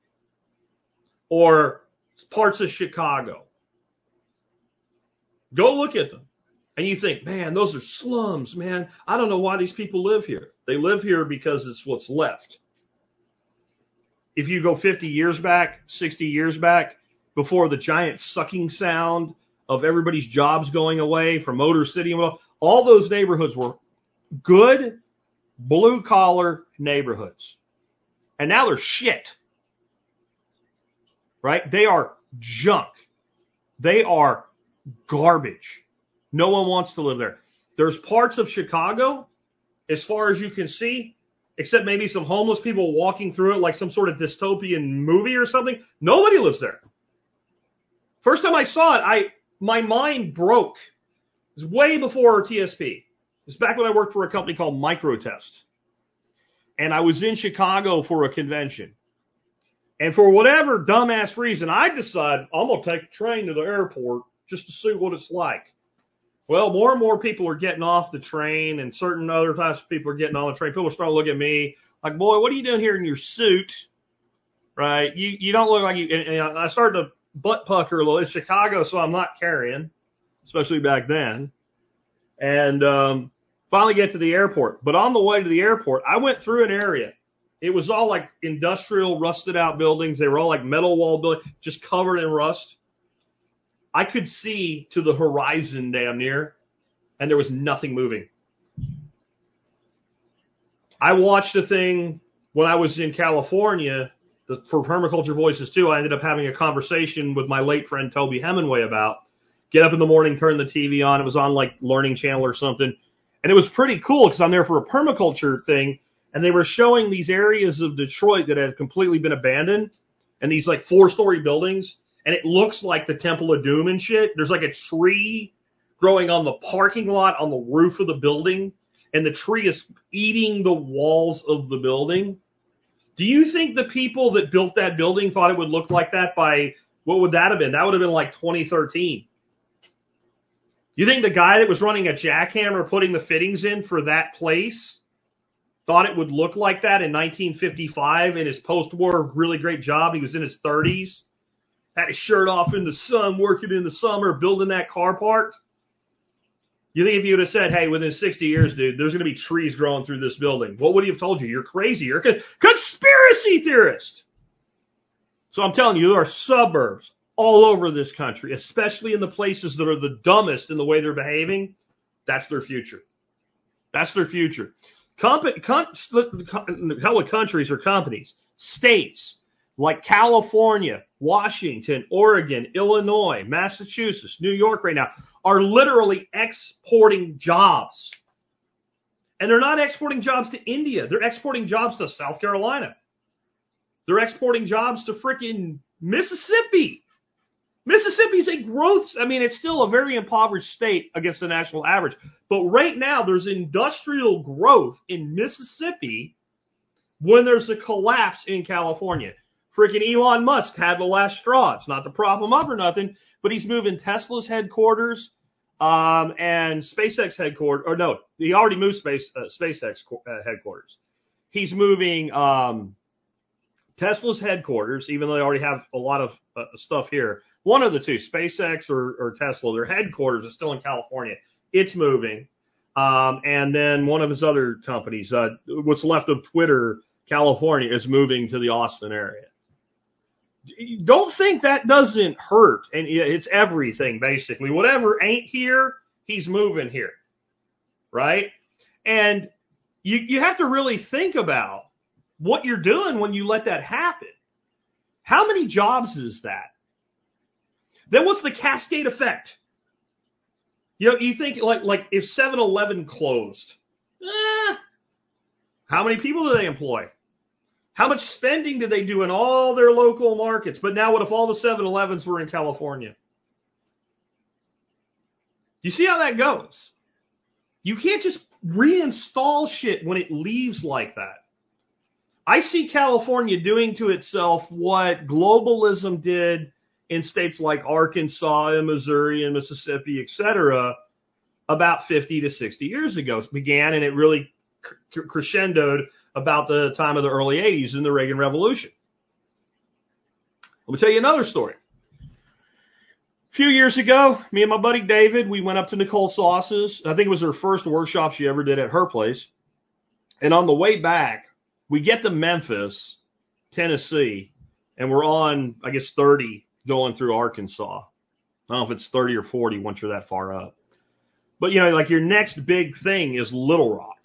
or parts of Chicago. Go look at them. And you think, man, those are slums, man. I don't know why these people live here. They live here because it's what's left. If you go fifty years back, sixty years back, before the giant sucking sound of everybody's jobs going away from Motor City, and all those neighborhoods were good, blue-collar neighborhoods. And now they're shit. Right? They are junk. They are garbage. No one wants to live there. There's parts of Chicago, as far as you can see, except maybe some homeless people walking through it like some sort of dystopian movie or something. Nobody lives there. First time I saw it, I my mind broke. It was way before T S P. It was back when I worked for a company called Microtest. And I was in Chicago for a convention. And for whatever dumbass reason, I decided I'm going to take a train to the airport just to see what it's like. Well, more and more people are getting off the train, and certain other types of people are getting on the train. People are starting to look at me like, boy, what are you doing here in your suit? Right? You you don't look like you. And, and I started to butt pucker a little. It's Chicago, so I'm not carrying, especially back then. And um, finally get to the airport. But on the way to the airport, I went through an area. It was all like industrial, rusted out buildings. They were all like metal wall buildings, just covered in rust. I could see to the horizon damn near, and there was nothing moving. I watched a thing when I was in California the, for Permaculture Voices too. I ended up having a conversation with my late friend Toby Hemingway about get up in the morning, turn the T V on. It was on like Learning Channel or something. And it was pretty cool because I'm there for a permaculture thing, and they were showing these areas of Detroit that had completely been abandoned, and these like four-story buildings. And it looks like the Temple of Doom and shit. There's like a tree growing on the parking lot on the roof of the building, and the tree is eating the walls of the building. Do you think the people that built that building thought it would look like that by, what would that have been? That would have been like twenty thirteen. You think the guy that was running a jackhammer putting the fittings in for that place thought it would look like that in nineteen fifty-five in his post-war really great job? He was in his thirties. Had his shirt off in the sun, working in the summer, building that car park. You think if you would have said, hey, within sixty years, dude, there's going to be trees growing through this building, what would he have told you? You're crazy. You're a conspiracy theorist. So I'm telling you, there are suburbs all over this country, especially in the places that are the dumbest in the way they're behaving. That's their future. That's their future. Comp- con- hell with countries or companies, states, like California, Washington, Oregon, Illinois, Massachusetts, New York right now are literally exporting jobs. And they're not exporting jobs to India. They're exporting jobs to South Carolina. They're exporting jobs to freaking Mississippi. Mississippi's a growth, I mean, it's still a very impoverished state against the national average. But right now, there's industrial growth in Mississippi when there's a collapse in California. Freaking Elon Musk had the last straw. It's not the prop him up or nothing, but he's moving Tesla's headquarters um, and SpaceX headquarters. Or no, he already moved space, uh, SpaceX uh, headquarters. He's moving um, Tesla's headquarters, even though they already have a lot of uh, stuff here. One of the two, SpaceX or, or Tesla, their headquarters is still in California. It's moving. Um, and then one of his other companies, uh, what's left of Twitter, California, is moving to the Austin area. Don't think that doesn't hurt. And it's everything, basically. Whatever ain't here, he's moving here. Right? And you, you have to really think about what you're doing when you let that happen. How many jobs is that? Then what's the cascade effect? You know, you think like, like if seven eleven closed, eh, how many people do they employ? How much spending did they do in all their local markets? But now what if all the seven elevens were in California? You see how that goes? You can't just reinstall shit when it leaves like that. I see California doing to itself what globalism did in states like Arkansas and Missouri and Mississippi, et cetera, about fifty to sixty years ago. It began and it really crescendoed about the time of the early eighties in the Reagan Revolution. Let me tell you another story. A few years ago, me and my buddy David, we went up to Nicole Sauce's. I think it was her first workshop she ever did at her place. And on the way back, we get to Memphis, Tennessee, and we're on, I guess, thirty going through Arkansas. I don't know if it's thirty or forty once you're that far up. But, you know, like your next big thing is Little Rock.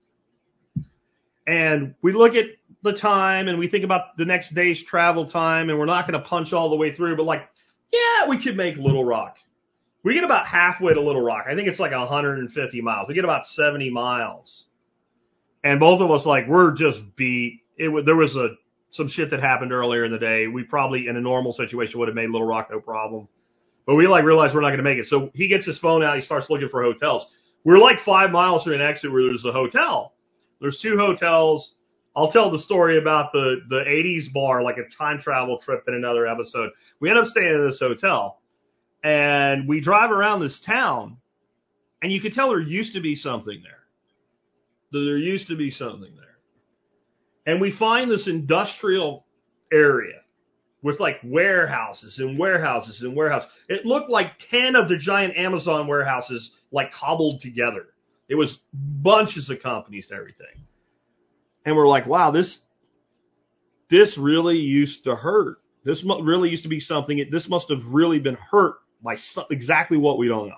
And we look at the time and we think about the next day's travel time, and we're not going to punch all the way through, but like, yeah, we could make Little Rock. We get about halfway to Little Rock. I think it's like one hundred fifty miles. We get about seventy miles. And both of us, like, we're just beat. It was, there was a some shit that happened earlier in the day. We probably, in a normal situation, would have made Little Rock no problem. But we, like, realized we're not going to make it. So he gets his phone out. He starts looking for hotels. We're like five miles from an exit where there's a hotel. There's two hotels. I'll tell the story about the, the eighties bar, like a time travel trip in another episode. We end up staying in this hotel. And we drive around this town. And you could tell there used to be something there. There used to be something there. And we find this industrial area with like warehouses and warehouses and warehouses. It looked like ten of the giant Amazon warehouses like cobbled together. It was bunches of companies and everything. And we're like, wow, this this really used to hurt. This really used to be something. This must have really been hurt by exactly what we don't know.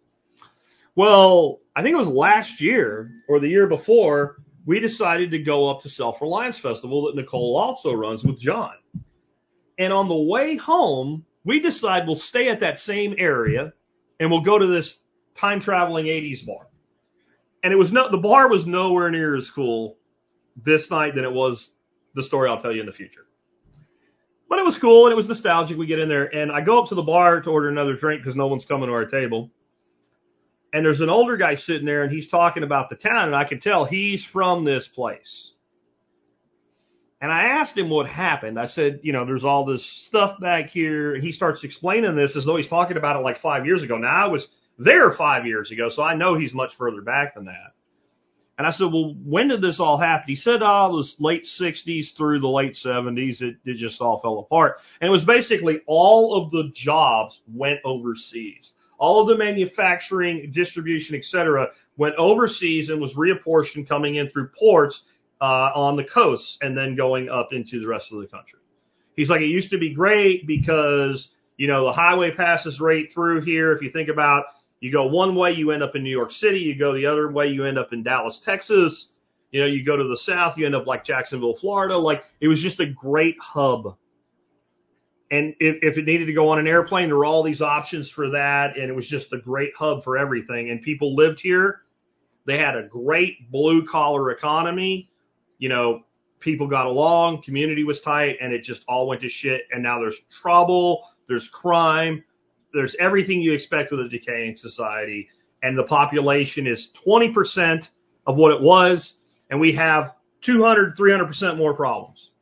Well, I think it was last year or the year before, we decided to go up to Self-Reliance Festival that Nicole also runs with John. And on the way home, we decide we'll stay at that same area and we'll go to this time-traveling eighties bar. And it was no, the bar was nowhere near as cool this night than it was the story I'll tell you in the future. But it was cool and it was nostalgic. We get in there and I go up to the bar to order another drink because no one's coming to our table. And there's an older guy sitting there and he's talking about the town and I can tell he's from this place. And I asked him what happened. I said, you know, there's all this stuff back here. And he starts explaining this as though he's talking about it like five years ago. Now, I was there five years ago, so I know he's much further back than that. And I said, well, when did this all happen? He said, oh, it was late sixties through the late seventies. It, it just all fell apart. And it was basically all of the jobs went overseas. All of the manufacturing, distribution, et cetera, went overseas and was reapportioned coming in through ports uh, on the coasts and then going up into the rest of the country. He's like, it used to be great because, you know, the highway passes right through here. If you think about, you go one way, you end up in New York City. You go the other way, you end up in Dallas, Texas. You know, you go to the south, you end up like Jacksonville, Florida. Like, it was just a great hub. And if, if it needed to go on an airplane, there were all these options for that. And it was just a great hub for everything. And people lived here. They had a great blue collar economy. You know, people got along, community was tight, and it just all went to shit. And now there's trouble, there's crime, there's everything you expect with a decaying society. And the population is twenty percent of what it was. And we have two hundred, three hundred percent more problems.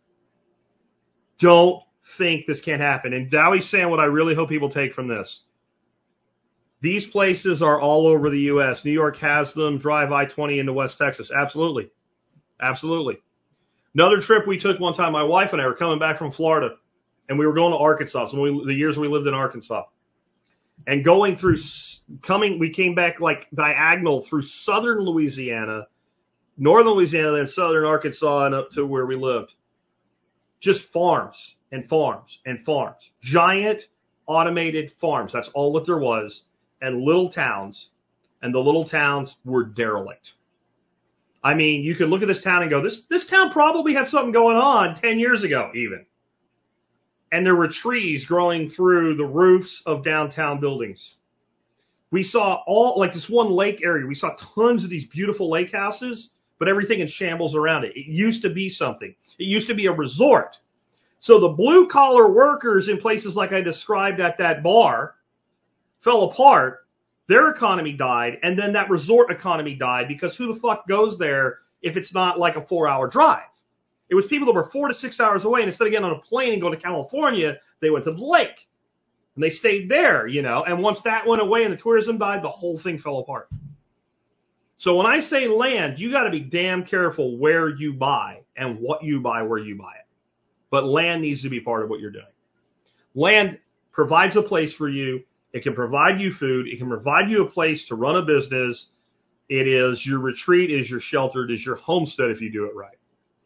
Don't think this can't happen. And Dowie's saying what I really hope people take from this. These places are all over the U S. New York has them. Drive I twenty into West Texas. Absolutely. Absolutely. Another trip we took one time, my wife and I were coming back from Florida, and we were going to Arkansas. So we, the years we lived in Arkansas. And going through, coming, we came back like diagonal through southern Louisiana, northern Louisiana, then southern Arkansas, and up to where we lived. Just farms and farms and farms. Giant automated farms. That's all that there was. And little towns. And the little towns were derelict. I mean, you could look at this town and go, this, this town probably had something going on ten years ago even. And there were trees growing through the roofs of downtown buildings. We saw all, like this one lake area, we saw tons of these beautiful lake houses, but everything in shambles around it. It used to be something. It used to be a resort. So the blue-collar workers in places like I described at that bar fell apart. Their economy died, and then that resort economy died because who the fuck goes there if it's not like a four-hour drive? It was people that were four to six hours away, and instead of getting on a plane and going to California, they went to the lake. And they stayed there, you know, and once that went away and the tourism died, the whole thing fell apart. So when I say land, you got to be damn careful where you buy and what you buy, where you buy it. But land needs to be part of what you're doing. Land provides a place for you. It can provide you food. It can provide you a place to run a business. It is your retreat, it is your shelter, it is your homestead if you do it right.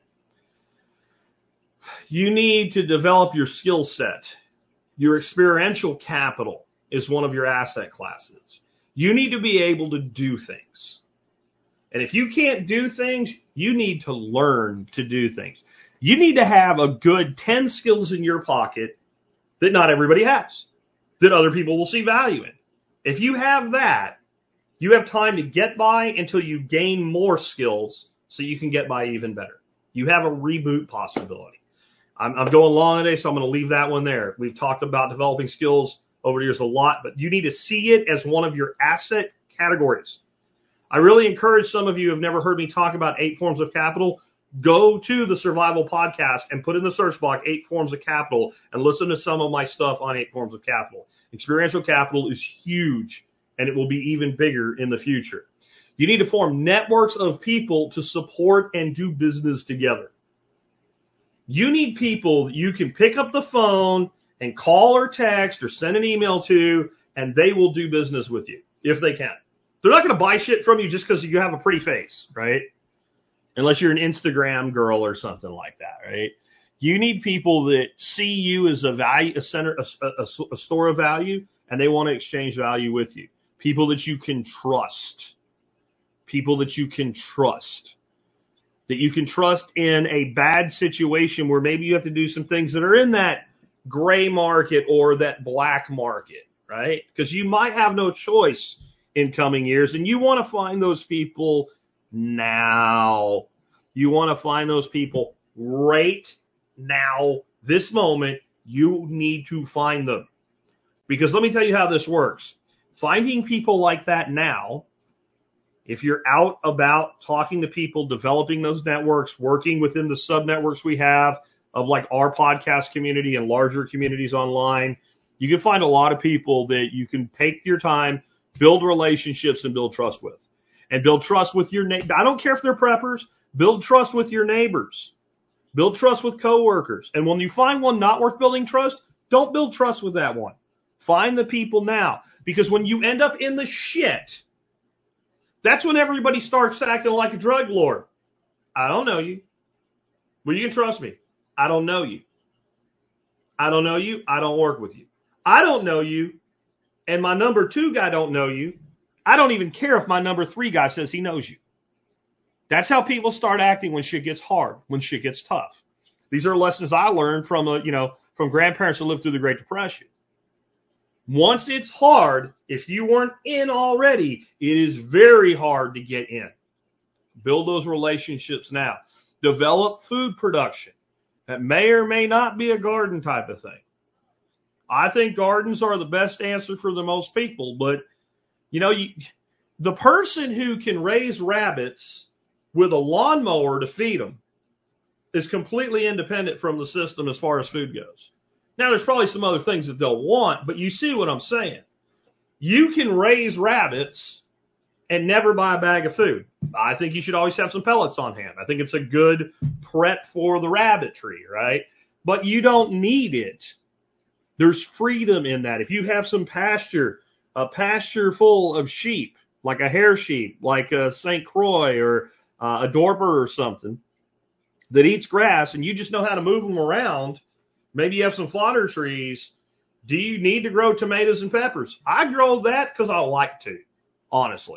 You need to develop your skill set. Your experiential capital is one of your asset classes. You need to be able to do things. And if you can't do things, you need to learn to do things. You need to have a good ten skills in your pocket that not everybody has, that other people will see value in. If you have that, you have time to get by until you gain more skills so you can get by even better. You have a reboot possibility. I'm, I'm going long today, so I'm going to leave that one there. We've talked about developing skills over the years a lot, but you need to see it as one of your asset categories. I really encourage some of you who have never heard me talk about eight forms of capital. Go to the Survival Podcast and put in the search box eight forms of capital and listen to some of my stuff on eight forms of capital. Experiential capital is huge, and it will be even bigger in the future. You need to form networks of people to support and do business together. You need people that you can pick up the phone and call or text or send an email to, and they will do business with you if they can. They're not going to buy shit from you just because you have a pretty face, right? Unless you're an Instagram girl or something like that, right? You need people that see you as a value, a center, a, a, a store of value, and they want to exchange value with you. People that you can trust. People that you can trust. That you can trust in a bad situation where maybe you have to do some things that are in that gray market or that black market, right? Because you might have no choice in coming years, and you want to find those people now. You want to find those people right now, this moment. You need to find them. Because let me tell you how this works. Finding people like that now, if you're out about talking to people, developing those networks, working within the sub-networks we have of like our podcast community and larger communities online, you can find a lot of people that you can take your time, build relationships, and build trust with. And build trust with your neighbors. I don't care if they're preppers. Build trust with your neighbors. Build trust with coworkers. And when you find one not worth building trust, don't build trust with that one. Find the people now. Because when you end up in the shit, that's when everybody starts acting like a drug lord. I don't know you. Well, you can trust me. I don't know you. I don't know you. I don't work with you. I don't know you. And my number two guy don't know you. I don't even care if my number three guy says he knows you. That's how people start acting when shit gets hard, when shit gets tough. These are lessons I learned from, uh, you know, from grandparents who lived through the Great Depression. Once it's hard, if you weren't in already, it is very hard to get in. Build those relationships now. Develop food production. That may or may not be a garden type of thing. I think gardens are the best answer for the most people, but, you know, you, the person who can raise rabbits with a lawnmower to feed them is completely independent from the system as far as food goes. Now, there's probably some other things that they'll want, but you see what I'm saying. You can raise rabbits and never buy a bag of food. I think you should always have some pellets on hand. I think it's a good prep for the rabbitry, right? But you don't need it. There's freedom in that. If you have some pasture, a pasture full of sheep, like a hair sheep, like a Saint Croix or uh, a Dorper or something, that eats grass, and you just know how to move them around, maybe you have some fodder trees, do you need to grow tomatoes and peppers? I grow that because I like to, honestly.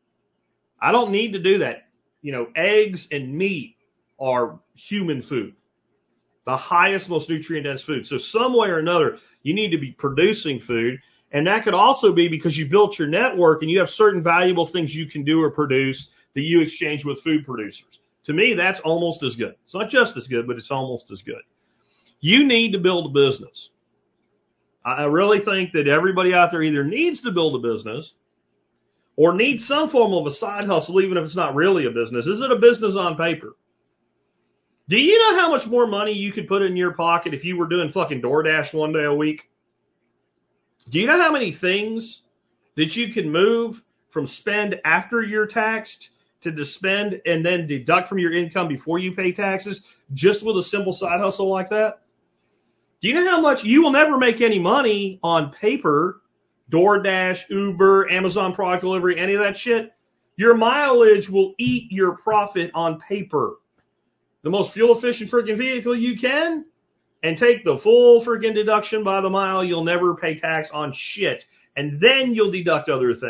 I don't need to do that. You know, eggs and meat are human food. The highest, most nutrient-dense food. So some way or another, you need to be producing food. And that could also be because you built your network and you have certain valuable things you can do or produce that you exchange with food producers. To me, that's almost as good. It's not just as good, but it's almost as good. You need to build a business. I really think that everybody out there either needs to build a business or needs some form of a side hustle, even if it's not really a business. Is it a business on paper? Do you know how much more money you could put in your pocket if you were doing fucking DoorDash one day a week? Do you know how many things that you can move from spend after you're taxed to, to spend and then deduct from your income before you pay taxes just with a simple side hustle like that? Do you know how much you will never make any money on paper, DoorDash, Uber, Amazon product delivery, any of that shit? Your mileage will eat your profit on paper. The most fuel efficient freaking vehicle you can, and take the full freaking deduction by the mile. You'll never pay tax on shit. And then you'll deduct other things.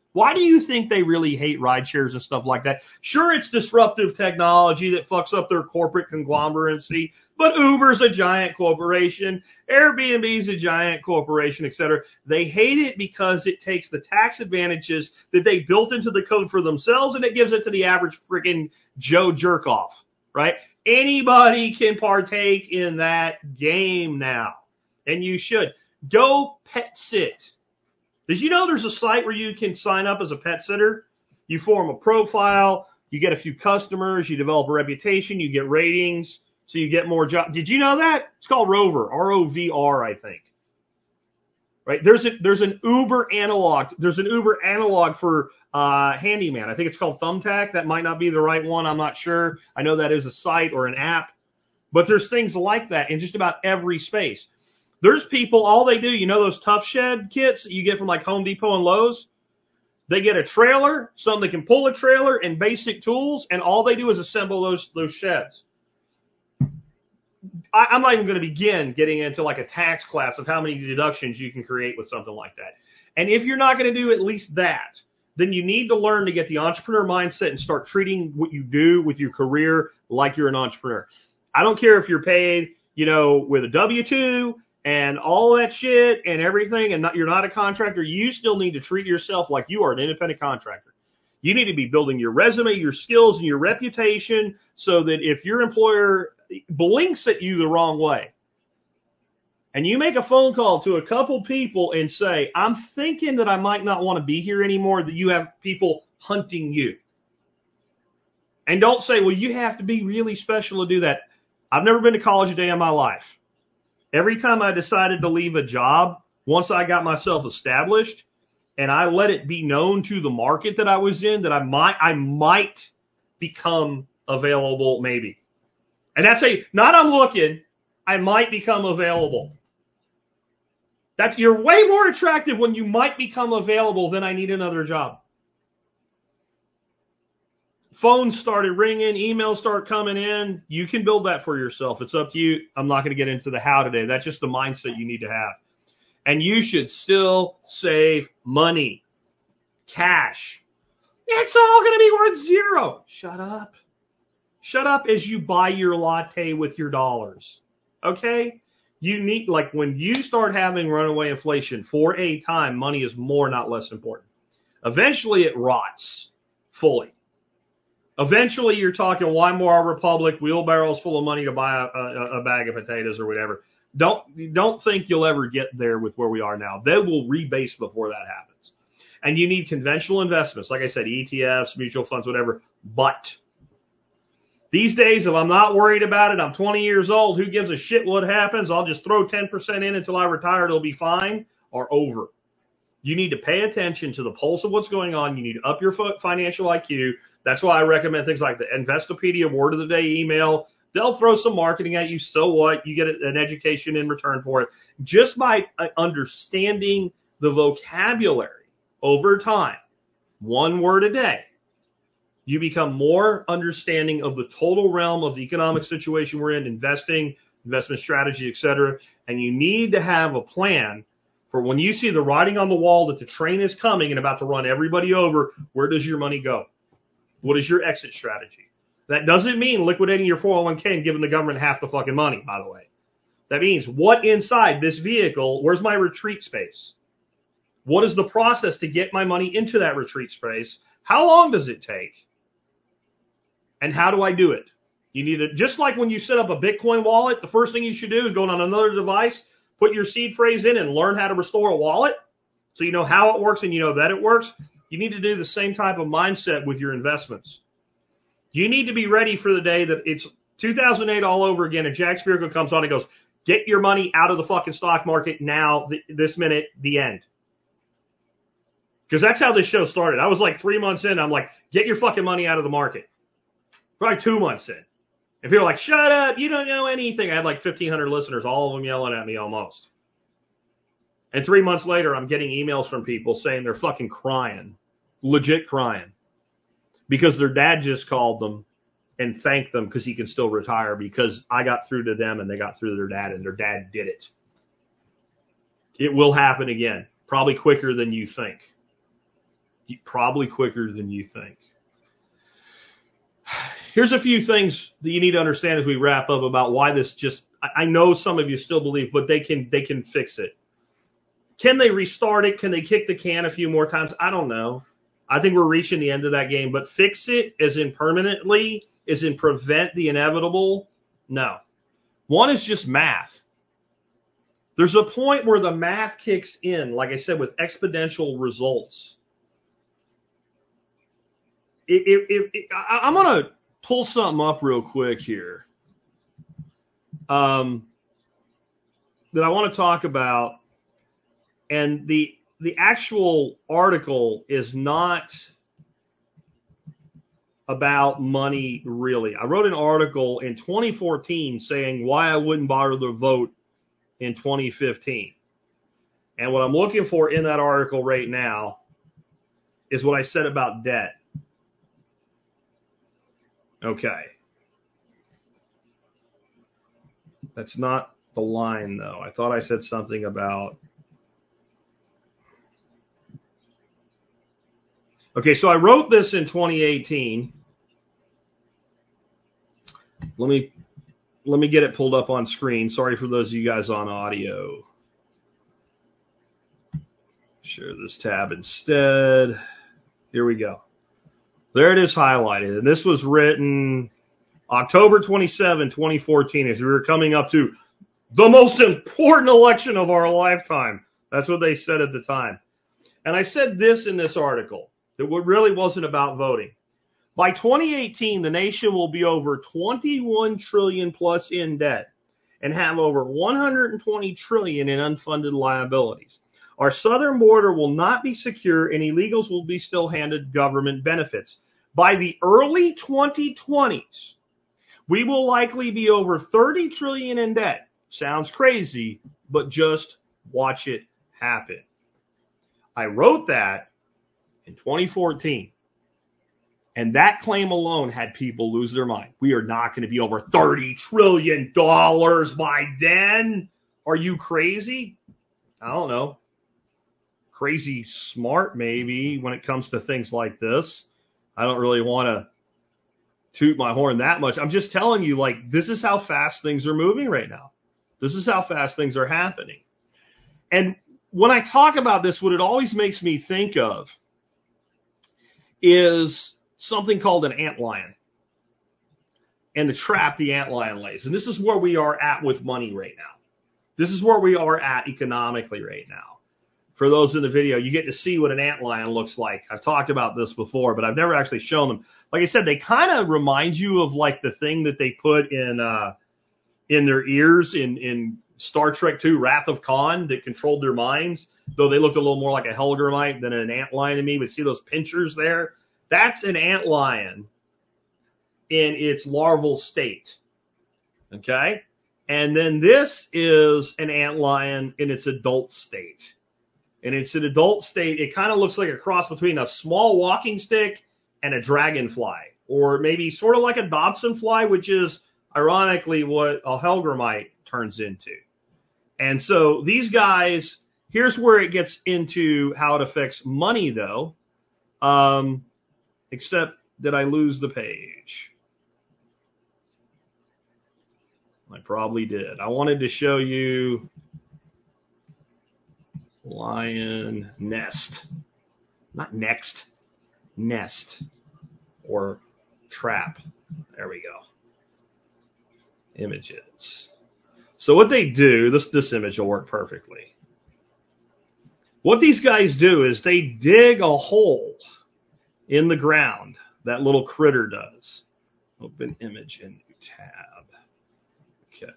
Why do you think they really hate ride shares and stuff like that? Sure, it's disruptive technology that fucks up their corporate conglomeracy, but Uber's a giant corporation, Airbnb's a giant corporation, et cetera. They hate it because it takes the tax advantages that they built into the code for themselves and it gives it to the average freaking Joe Jerkoff, right? Anybody can partake in that game now, and you should. Go pet sit. Did you know there's a site where you can sign up as a pet sitter? You form a profile, you get a few customers, you develop a reputation, you get ratings, so you get more jobs. Did you know that? It's called Rover, R O V R, I think. Right? There's a, there's an Uber analog. There's an Uber analog for uh, handyman. I think it's called Thumbtack. That might not be the right one. I'm not sure. I know that is a site or an app. But there's things like that in just about every space. There's people, all they do, you know those Tough Shed kits that you get from like Home Depot and Lowe's? They get a trailer, something that can pull a trailer, and basic tools, and all they do is assemble those those sheds. I, I'm not even going to begin getting into like a tax class of how many deductions you can create with something like that. And if you're not going to do at least that, then you need to learn to get the entrepreneur mindset and start treating what you do with your career like you're an entrepreneur. I don't care if you're paid, you know, with a W two, and all that shit and everything, and not, you're not a contractor, you still need to treat yourself like you are an independent contractor. You need to be building your resume, your skills, and your reputation so that if your employer blinks at you the wrong way, and you make a phone call to a couple people and say, I'm thinking that I might not want to be here anymore, that you have people hunting you. And don't say, well, you have to be really special to do that. I've never been to college a day in my life. Every time I decided to leave a job, once I got myself established and I let it be known to the market that I was in that I might, I might become available maybe. And that's a, not I'm looking, I might become available. That's, you're way more attractive when you might become available than I need another job. Phones started ringing, emails start coming in. You can build that for yourself. It's up to you. I'm not going to get into the how today. That's just the mindset you need to have. And you should still save money. Cash. It's all going to be worth zero. Shut up. Shut up as you buy your latte with your dollars. Okay? You need, like when you start having runaway inflation for a time, money is more, not less important. Eventually it rots fully. Eventually, you're talking Weimar Republic, wheelbarrows full of money to buy a, a, a bag of potatoes or whatever. Don't don't think you'll ever get there with where we are now. They will rebase before that happens. And you need conventional investments, like I said, E T Fs, mutual funds, whatever. But these days, if I'm not worried about it, I'm twenty years old. Who gives a shit what happens? I'll just throw ten percent in until I retire. It'll be fine or over. You need to pay attention to the pulse of what's going on. You need to up your financial I Q. That's why I recommend things like the Investopedia Word of the Day email. They'll throw some marketing at you. So what? You get an education in return for it. Just by understanding the vocabulary over time, one word a day, you become more understanding of the total realm of the economic situation we're in, investing, investment strategy, et cetera. And you need to have a plan for when you see the writing on the wall that the train is coming and about to run everybody over. Where does your money go? What is your exit strategy? That doesn't mean liquidating your four oh one k and giving the government half the fucking money, by the way. That means what inside this vehicle, where's my retreat space? What is the process to get my money into that retreat space? How long does it take? And how do I do it? You need to, just like when you set up a Bitcoin wallet, the first thing you should do is go on another device, put your seed phrase in and learn how to restore a wallet so you know how it works and you know that it works. You need to do the same type of mindset with your investments. You need to be ready for the day that it's two thousand eight all over again and Jack Spirko comes on and goes, get your money out of the fucking stock market now, th- this minute, the end. Because that's how this show started. I was like three months in, I'm like, get your fucking money out of the market. Probably two months in. And people are like, shut up, you don't know anything. I had like fifteen hundred listeners, all of them yelling at me almost. And three months later, I'm getting emails from people saying they're fucking crying, legit crying, because their dad just called them and thanked them because he can still retire because I got through to them and they got through to their dad and their dad did it. It will happen again, probably quicker than you think. Probably quicker than you think. Here's a few things that you need to understand as we wrap up about why this just, I know some of you still believe, but they can, they can fix it. Can they restart it? Can they kick the can a few more times? I don't know. I think we're reaching the end of that game, but fix it as in permanently, as in prevent the inevitable? No. One is just math. There's a point where the math kicks in, like I said, with exponential results. It, it, it, it, I, I'm going to pull something up real quick here um, that I want to talk about. And the the actual article is not about money, really. I wrote an article in twenty fourteen saying why I wouldn't bother to vote in twenty fifteen. And what I'm looking for in that article right now is what I said about debt. Okay. That's not the line, though. I thought I said something about... Okay, so I wrote this in twenty eighteen. Let me let me get it pulled up on screen. Sorry for those of you guys on audio. Share this tab instead. Here we go. There it is highlighted. And this was written October twenty-seventh, twenty fourteen, as we were coming up to the most important election of our lifetime. That's what they said at the time. And I said this in this article. That really wasn't about voting. By twenty eighteen, the nation will be over twenty-one trillion dollars plus in debt and have over one hundred twenty trillion dollars in unfunded liabilities. Our southern border will not be secure and illegals will be still handed government benefits. By the early twenty twenties, we will likely be over thirty trillion dollars in debt. Sounds crazy, but just watch it happen. I wrote that in twenty fourteen, and that claim alone had people lose their mind. We are not going to be over thirty trillion dollars by then. Are you crazy? I don't know. Crazy smart, maybe, when it comes to things like this. I don't really want to toot my horn that much. I'm just telling you, like, this is how fast things are moving right now. This is how fast things are happening. And when I talk about this, what it always makes me think of is something called an antlion and the trap the antlion lays. And this is where we are at with money right now. This is where we are at economically right now. For those in the video, you get to see what an antlion looks like. I've talked about this before, but I've never actually shown them. Like I said, they kind of remind you of like the thing that they put in uh, in their ears in, in Star Trek two, Wrath of Khan, that controlled their minds, though they looked a little more like a Helgramite than an antlion to me. But see those pinchers there? That's an antlion in its larval state. Okay? And then this is an antlion in its adult state. And it's an adult state. It kind of looks like a cross between a small walking stick and a dragonfly, or maybe sort of like a Dobson fly, which is ironically what a Helgramite turns into. And so these guys, here's where it gets into how it affects money, though, um, except that I lose the page. I probably did. I wanted to show you lion nest. Not next. Nest. Or trap. There we go. Images. So what they do, this, this image will work perfectly. What these guys do is they dig a hole in the ground. That little critter does. Open image in new tab. Okay.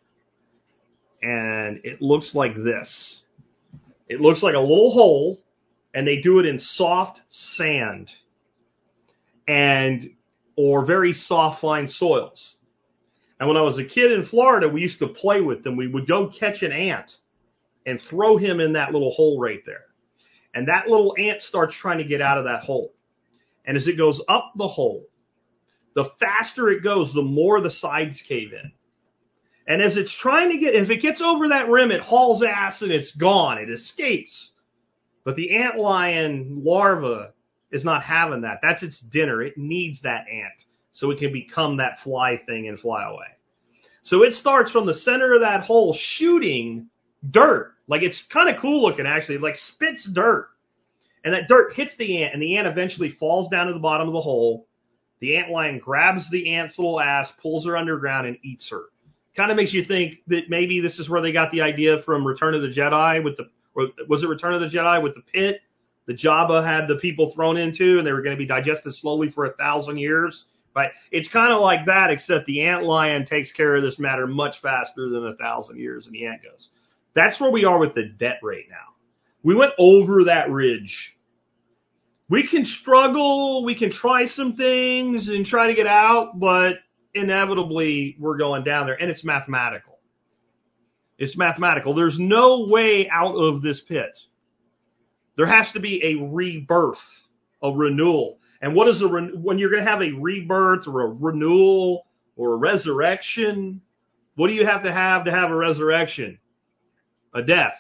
And it looks like this. It looks like a little hole, and they do it in soft sand and or very soft, fine soils. And when I was a kid in Florida, we used to play with them. We would go catch an ant and throw him in that little hole right there. And that little ant starts trying to get out of that hole. And as it goes up the hole, the faster it goes, the more the sides cave in. And as it's trying to get, if it gets over that rim, it hauls ass and it's gone. It escapes. But the antlion larva is not having that. That's its dinner. It needs that ant so it can become that fly thing and fly away. So it starts from the center of that hole shooting dirt. Like, it's kind of cool looking, actually. It like spits dirt. And that dirt hits the ant, and the ant eventually falls down to the bottom of the hole. The antlion grabs the ant's little ass, pulls her underground, and eats her. Kind of makes you think that maybe this is where they got the idea from Return of the Jedi with the, or was it Return of the Jedi with the pit that Jabba had the people thrown into, and they were going to be digested slowly for a thousand years. Right? It's kind of like that, except the antlion takes care of this matter much faster than a thousand years, and the ant goes. That's where we are with the debt rate now. We went over that ridge. We can struggle, we can try some things and try to get out, but inevitably we're going down there, and it's mathematical. It's mathematical. There's no way out of this pit. There has to be a rebirth, a renewal. And what is a re- when you're going to have a rebirth or a renewal or a resurrection? What do you have to have to have a resurrection? A death.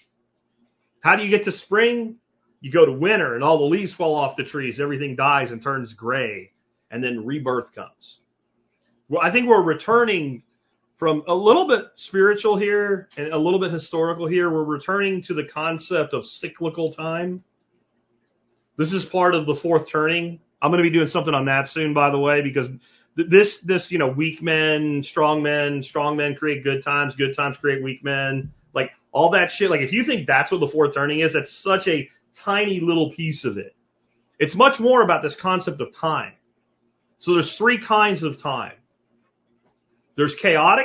How do you get to spring? You go to winter and all the leaves fall off the trees. Everything dies and turns gray. And then rebirth comes. Well, I think we're returning from a little bit spiritual here and a little bit historical here. We're returning to the concept of cyclical time. This is part of the fourth turning. I'm going to be doing something on that soon, by the way, because this, this, you know, weak men, strong men, strong men create good times, good times create weak men. Like, all that shit. Like, if you think that's what the fourth turning is, that's such a tiny little piece of it. It's much more about this concept of time. So there's three kinds of time. There's chaotic,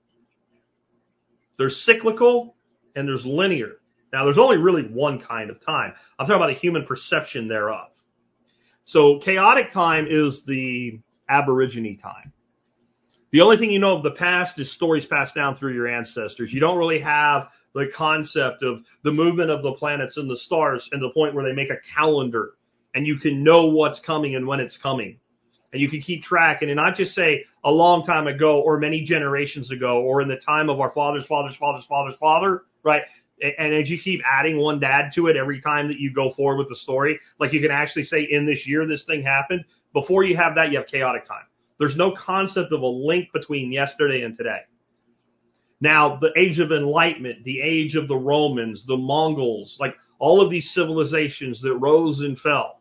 there's cyclical, and there's linear. Now, there's only really one kind of time. I'm talking about a human perception thereof. So chaotic time is the Aborigine time. The only thing you know of the past is stories passed down through your ancestors. You don't really have the concept of the movement of the planets and the stars and the point where they make a calendar and you can know what's coming and when it's coming. And you can keep track and not just say a long time ago or many generations ago or in the time of our father's father's father's father's father, right? And as you keep adding one dad to it every time that you go forward with the story, like you can actually say in this year this thing happened. Before you have that, you have chaotic time. There's no concept of a link between yesterday and today. Now, the age of enlightenment, the age of the Romans, the Mongols, like all of these civilizations that rose and fell,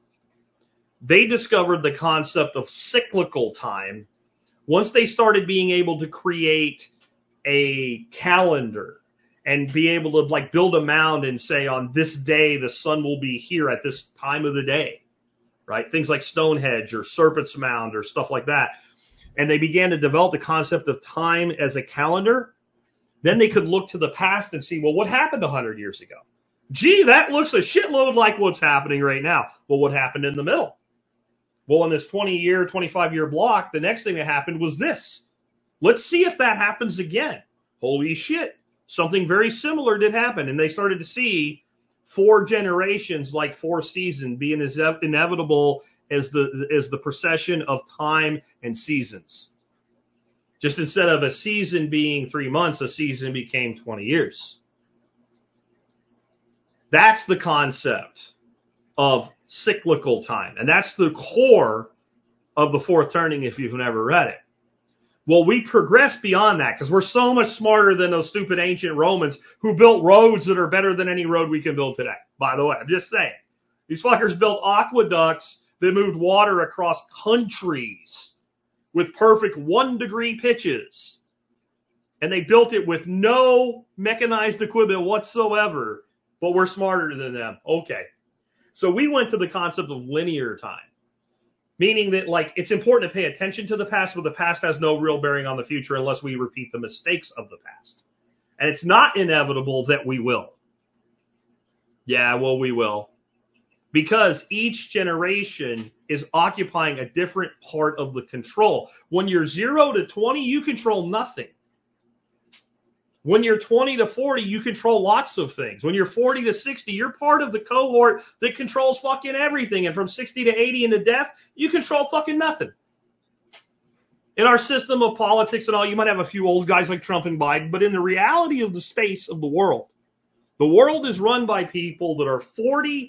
they discovered the concept of cyclical time once they started being able to create a calendar and be able to like build a mound and say on this day the sun will be here at this time of the day, right? Things like Stonehenge or Serpent's Mound or stuff like that. And they began to develop the concept of time as a calendar. Then they could look to the past and see, well, what happened one hundred years ago? Gee, that looks a shitload like what's happening right now. Well, what happened in the middle? Well, in this twenty-year, twenty-five-year block, the next thing that happened was this. Let's see if that happens again. Holy shit. Something very similar did happen. And they started to see four generations, like four seasons, being as inevitable as the, as the procession of time and seasons. Just instead of a season being three months, a season became twenty years. That's the concept of cyclical time. And that's the core of the fourth turning if you've never read it. Well, we progress beyond that because we're so much smarter than those stupid ancient Romans who built roads that are better than any road we can build today. By the way, I'm just saying. These fuckers built aqueducts that moved water across countries with perfect one degree pitches. And they built it with no mechanized equipment whatsoever, but we're smarter than them. Okay. So we went to the concept of linear time. Meaning that, like, it's important to pay attention to the past, but the past has no real bearing on the future unless we repeat the mistakes of the past. And it's not inevitable that we will. Yeah, well, we will. Because each generation is occupying a different part of the control. When you're zero to twenty, you control nothing. When you're twenty to forty, you control lots of things. When you're forty to sixty, you're part of the cohort that controls fucking everything. And from sixty to eighty into death, you control fucking nothing. In our system of politics and all, you might have a few old guys like Trump and Biden, but in the reality of the space of the world, the world is run by people that are forty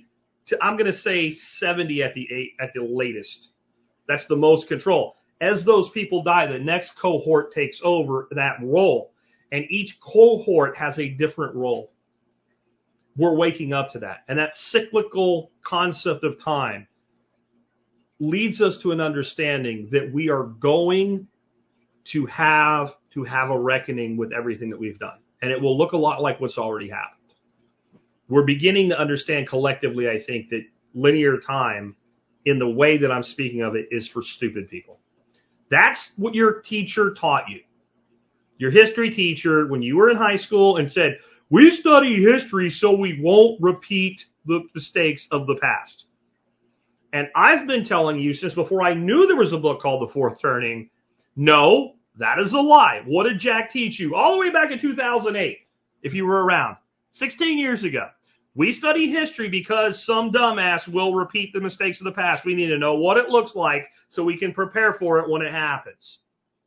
to, I'm going to say seventy at the eight, at the latest. That's the most control. As those people die, the next cohort takes over that role. And each cohort has a different role. We're waking up to that. And that cyclical concept of time leads us to an understanding that we are going to have to have a reckoning with everything that we've done. And it will look a lot like what's already happened. We're beginning to understand collectively, I think, that linear time, in the way that I'm speaking of it, is for stupid people. That's what your teacher taught you. Your history teacher, when you were in high school, and said, we study history so we won't repeat the mistakes of the past. And I've been telling you since before I knew there was a book called The Fourth Turning, no, that is a lie. What did Jack teach you? All the way back in two thousand eight, if you were around, sixteen years ago. We study history because some dumbass will repeat the mistakes of the past. We need to know what it looks like so we can prepare for it when it happens.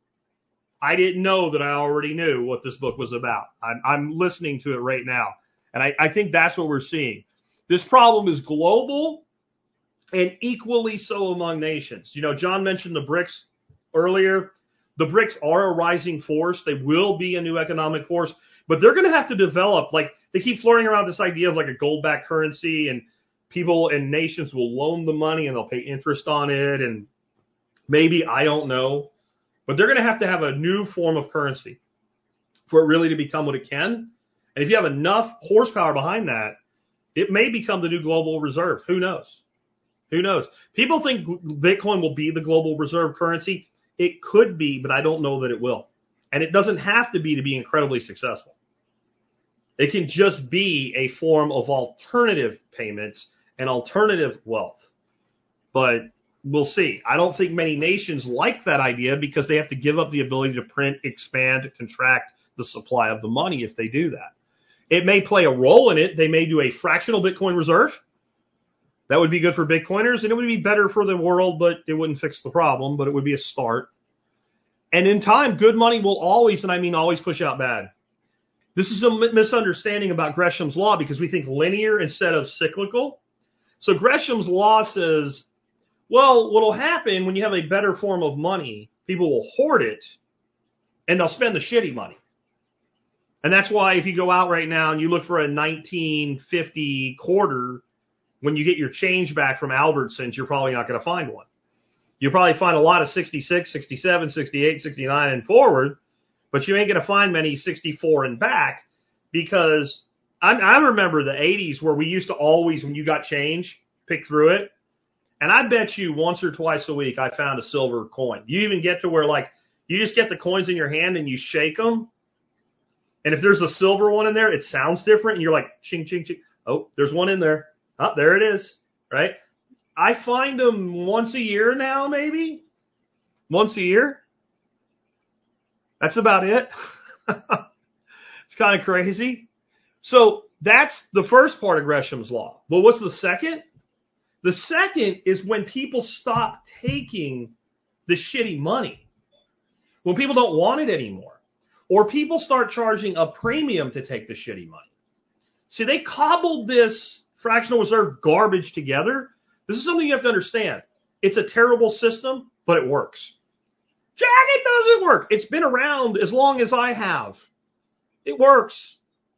I didn't know that I already knew what this book was about. I'm, I'm listening to it right now. And I, I think that's what we're seeing. This problem is global and equally so among nations. You know, John mentioned the BRICS earlier. The BRICS are a rising force. They will be a new economic force. But they're going to have to develop, like, they keep floating around this idea of like a gold-backed currency, and people and nations will loan the money and they'll pay interest on it. And maybe, I don't know, but they're going to have to have a new form of currency for it really to become what it can. And if you have enough horsepower behind that, it may become the new global reserve. Who knows? Who knows? People think Bitcoin will be the global reserve currency. It could be, but I don't know that it will. And it doesn't have to be to be incredibly successful. It can just be a form of alternative payments and alternative wealth. But we'll see. I don't think many nations like that idea because they have to give up the ability to print, expand, contract the supply of the money if they do that. It may play a role in it. They may do a fractional Bitcoin reserve. That would be good for Bitcoiners, and it would be better for the world, but it wouldn't fix the problem, but it would be a start. And in time, good money will always, and I mean always, push out bad. This is a misunderstanding about Gresham's law because we think linear instead of cyclical. So Gresham's law says, well, what will happen when you have a better form of money, people will hoard it and they'll spend the shitty money. And that's why if you go out right now and you look for a nineteen fifty quarter, when you get your change back from Albertsons, you're probably not going to find one. You'll probably find a lot of sixty-six, sixty-seven, sixty-eight, sixty-nine and forward. But you ain't going to find many sixty-four and back because I, I remember the eighties where we used to always, when you got change, pick through it. And I bet you once or twice a week I found a silver coin. You even get to where, like, you just get the coins in your hand and you shake them. And if there's a silver one in there, it sounds different. And you're like, ching, ching, ching. Oh, there's one in there. Oh, there it is. Right? I find them once a year now, maybe. Once a year. That's about it. It's kind of crazy. So that's the first part of Gresham's law. But what's the second? The second is when people stop taking the shitty money. When people don't want it anymore. Or people start charging a premium to take the shitty money. See, they cobbled this fractional reserve garbage together. This is something you have to understand. It's a terrible system, but it works. Jack, it doesn't work. It's been around as long as I have. It works.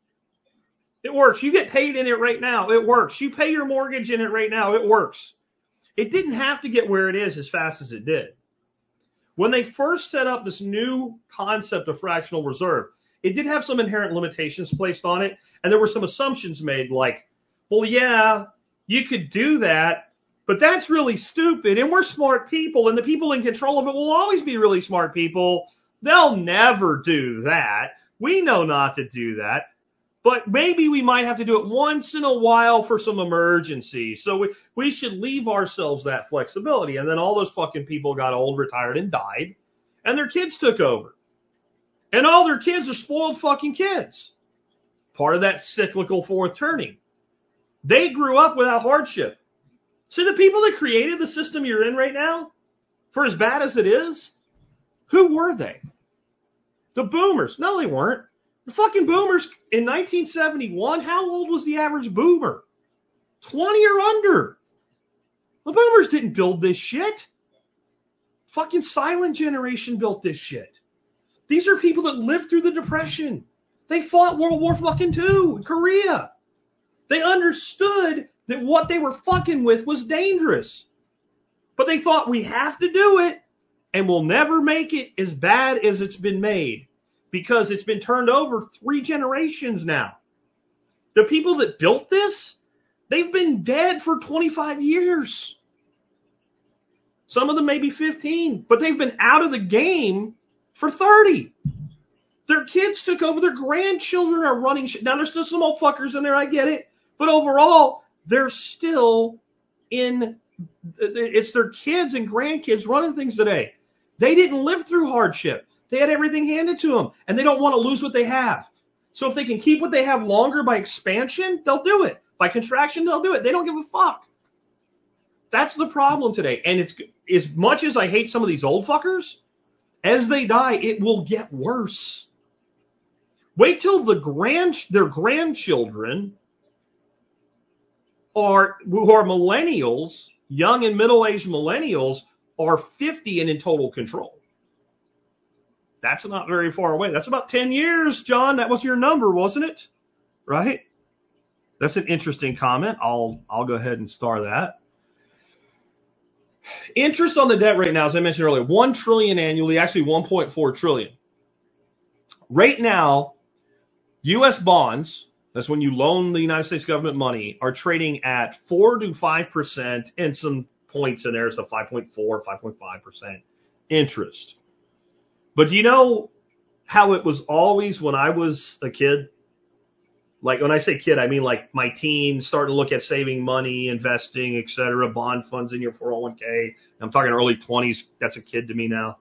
It works. You get paid in it right now. It works. You pay your mortgage in it right now. It works. It didn't have to get where it is as fast as it did. When they first set up this new concept of fractional reserve, it did have some inherent limitations placed on it, and there were some assumptions made like, well, yeah, you could do that, but that's really stupid, and we're smart people, and the people in control of it will always be really smart people. They'll never do that. We know not to do that. But maybe we might have to do it once in a while for some emergency. So we, we should leave ourselves that flexibility. And then all those fucking people got old, retired, and died, and their kids took over. And all their kids are spoiled fucking kids. Part of that cyclical fourth turning. They grew up without hardship. See, the people that created the system you're in right now, for as bad as it is, who were they? The boomers. No, they weren't. The fucking boomers in nineteen seventy-one, how old was the average boomer? twenty or under. The boomers didn't build this shit. Fucking silent generation built this shit. These are people that lived through the Depression. They fought World War fucking two in Korea. They understood that what they were fucking with was dangerous. But they thought we have to do it and we'll never make it as bad as it's been made because it's been turned over three generations now. The people that built this, they've been dead for twenty-five years. Some of them maybe fifteen, but they've been out of the game for thirty. Their kids took over. Their grandchildren are running shit. Now, there's still some old fuckers in there, I get it. But overall, they're still in, it's their kids and grandkids running things today. They didn't live through hardship. They had everything handed to them, and they don't want to lose what they have. So if they can keep what they have longer by expansion, they'll do it. By contraction, they'll do it. They don't give a fuck. That's the problem today. And it's as much as I hate some of these old fuckers, as they die, it will get worse. Wait till the grand their grandchildren are who are millennials, young and middle-aged millennials, are fifty and in total control. That's not very far away. That's about ten years, John. That was your number, wasn't it? Right? That's an interesting comment. I'll I'll go ahead and star that. Interest on the debt right now, as I mentioned earlier, one trillion dollars annually, actually one point four trillion dollars. Right now, U S bonds, that's when you loan the United States government money, are trading at four to five percent and some points in there, so five point four, five point five percent interest. But do you know how it was always when I was a kid? Like when I say kid, I mean like my teens, starting to look at saving money, investing, et cetera, bond funds in your four oh one k. I'm talking early twenties. That's a kid to me now.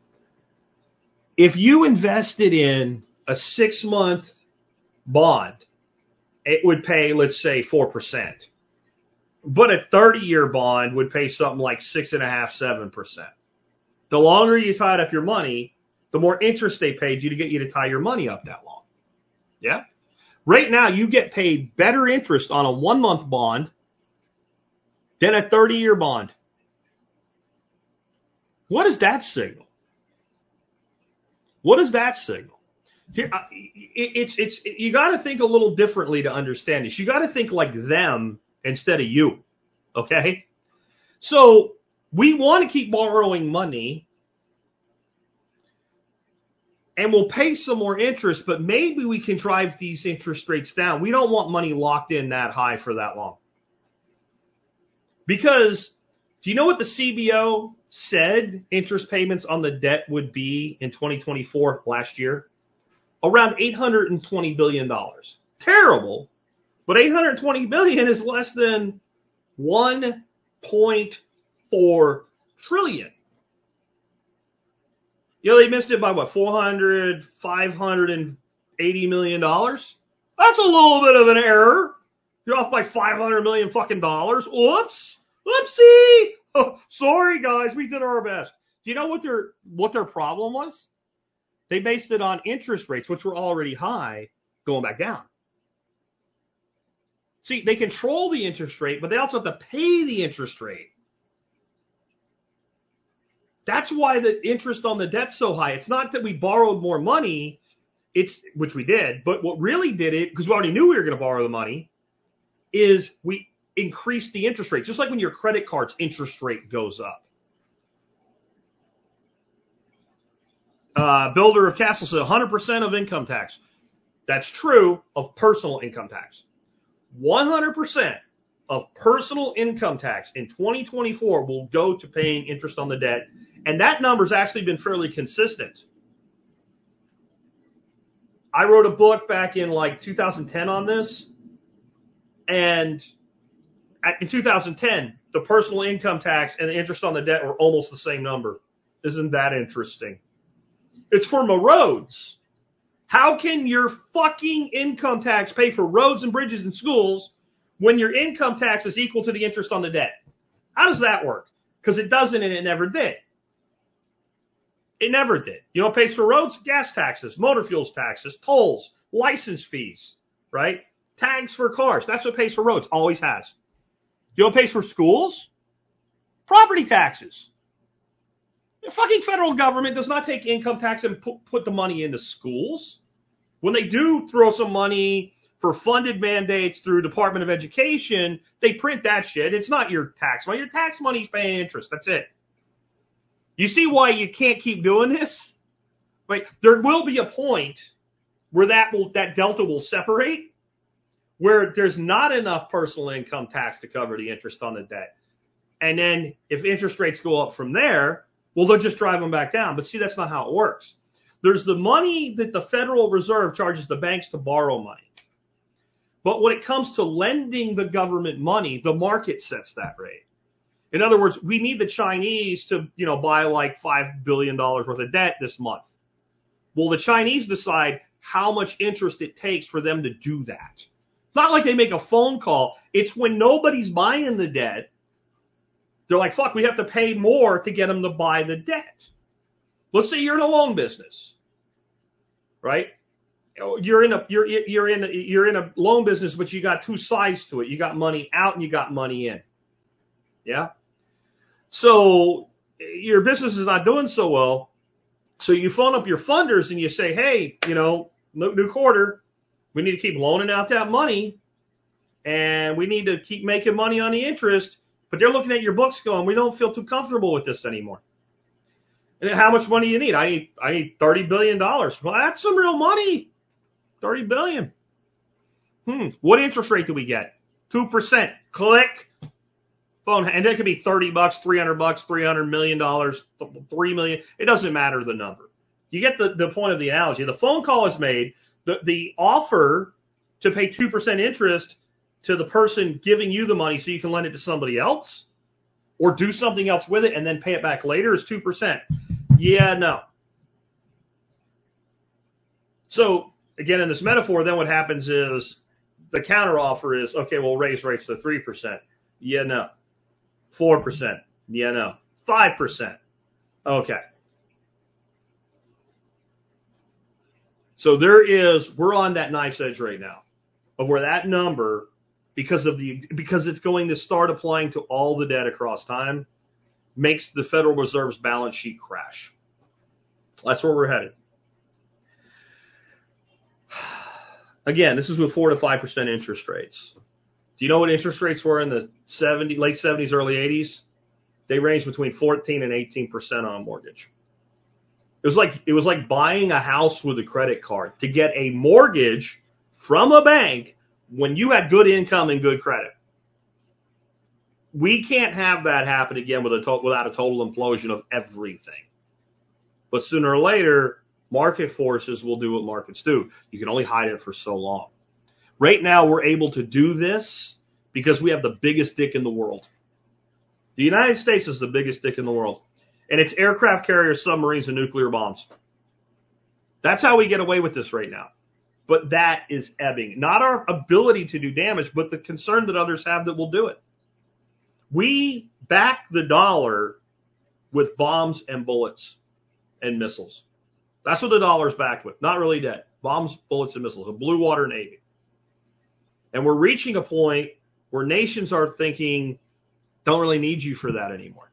If you invested in a six-month bond, it would pay, let's say, four percent. But a thirty-year bond would pay something like six point five, seven percent. The longer you tied up your money, the more interest they paid you to get you to tie your money up that long. Yeah? Right now, you get paid better interest on a one-month bond than a thirty-year bond. What does that signal? What does that signal? Here, it's it's you got to think a little differently to understand this. You got to think like them instead of you. Okay? So we want to keep borrowing money, and we'll pay some more interest, but maybe we can drive these interest rates down. We don't want money locked in that high for that long. Because do you know what the C B O said interest payments on the debt would be in twenty twenty-four last year? Around eight hundred twenty billion dollars. Terrible, but eight hundred twenty billion dollars is less than one point four trillion dollars. You know, they missed it by what, four hundred, five hundred eighty million dollars? That's a little bit of an error. You're off by five hundred million fucking dollars. Whoops. Whoopsie. Oh, sorry, guys. We did our best. Do you know what their what their problem was? They based it on interest rates, which were already high, going back down. See, they control the interest rate, but they also have to pay the interest rate. That's why the interest on the debt's so high. It's not that we borrowed more money, it's which we did, but what really did it, because we already knew we were going to borrow the money, is we increased the interest rate. Just like when your credit card's interest rate goes up. Uh, Builder of Castle said one hundred percent of income tax. That's true of personal income tax. one hundred percent of personal income tax in twenty twenty-four will go to paying interest on the debt. And that number's actually been fairly consistent. I wrote a book back in like two thousand ten on this. And in two thousand ten, the personal income tax and the interest on the debt were almost the same number. Isn't that interesting? It's for my roads. How can your fucking income tax pay for roads and bridges and schools when your income tax is equal to the interest on the debt? How does that work? Because it doesn't, and it never did. It never did. You know what pays for roads? Gas taxes, motor fuels taxes, tolls, license fees, right? Tags for cars. That's what pays for roads. Always has. You know what pays for schools? Property taxes. The fucking federal government does not take income tax and put, put the money into schools. When they do throw some money for funded mandates through Department of Education, they print that shit. It's not your tax money. Your tax money's paying interest. That's it. You see why you can't keep doing this? Right? There will be a point where that will that delta will separate, where there's not enough personal income tax to cover the interest on the debt. And then if interest rates go up from there, well, they'll just drive them back down. But see, that's not how it works. There's the money that the Federal Reserve charges the banks to borrow money. But when it comes to lending the government money, the market sets that rate. In other words, we need the Chinese to, you know, buy like five billion dollars worth of debt this month. Well, the Chinese decide how much interest it takes for them to do that. It's not like they make a phone call. It's when nobody's buying the debt. They're like, fuck, we have to pay more to get them to buy the debt. Let's say you're in a loan business, right? You're in a you're you're in a, you're in a loan business, but you got two sides to it. You got money out and you got money in. Yeah. So your business is not doing so well. So you phone up your funders and you say, hey, you know, new quarter, we need to keep loaning out that money, and we need to keep making money on the interest. But they're looking at your books going, we don't feel too comfortable with this anymore. And how much money do you need? I need I need thirty billion dollars. Well, that's some real money. thirty billion dollars. Hmm. What interest rate do we get? two percent. Click. Phone. And that could be thirty bucks, three hundred bucks, three hundred million dollars, three million. It doesn't matter the number. You get the, the point of the analogy. The phone call is made. The, the offer to pay two percent interest to the person giving you the money so you can lend it to somebody else or do something else with it and then pay it back later is two percent. Yeah, no. So, again, in this metaphor, then what happens is the counteroffer is, okay, we'll raise rates to three percent. Yeah, no. four percent. Yeah, no. five percent. Okay. So there is, we're on that knife's edge right now of where that number, because of the, because it's going to start applying to all the debt across time, makes the Federal Reserve's balance sheet crash. That's where we're headed. Again, this is with four to five percent interest rates. Do you know what interest rates were in the seventies, late seventies, early eighties? They ranged between fourteen and eighteen percent on a mortgage. It was like it was like buying a house with a credit card. To get a mortgage from a bank when you had good income and good credit. We can't have that happen again with a to- without a total implosion of everything. But sooner or later, market forces will do what markets do. You can only hide it for so long. Right now, we're able to do this because we have the biggest dick in the world. The United States is the biggest dick in the world. And it's aircraft carriers, submarines, and nuclear bombs. That's how we get away with this right now. But that is ebbing. Not our ability to do damage, but the concern that others have that we'll do it. We back the dollar with bombs and bullets and missiles. That's what the dollar's backed with. Not really debt. Bombs, bullets, and missiles. A blue water navy. And we're reaching a point where nations are thinking, don't really need you for that anymore.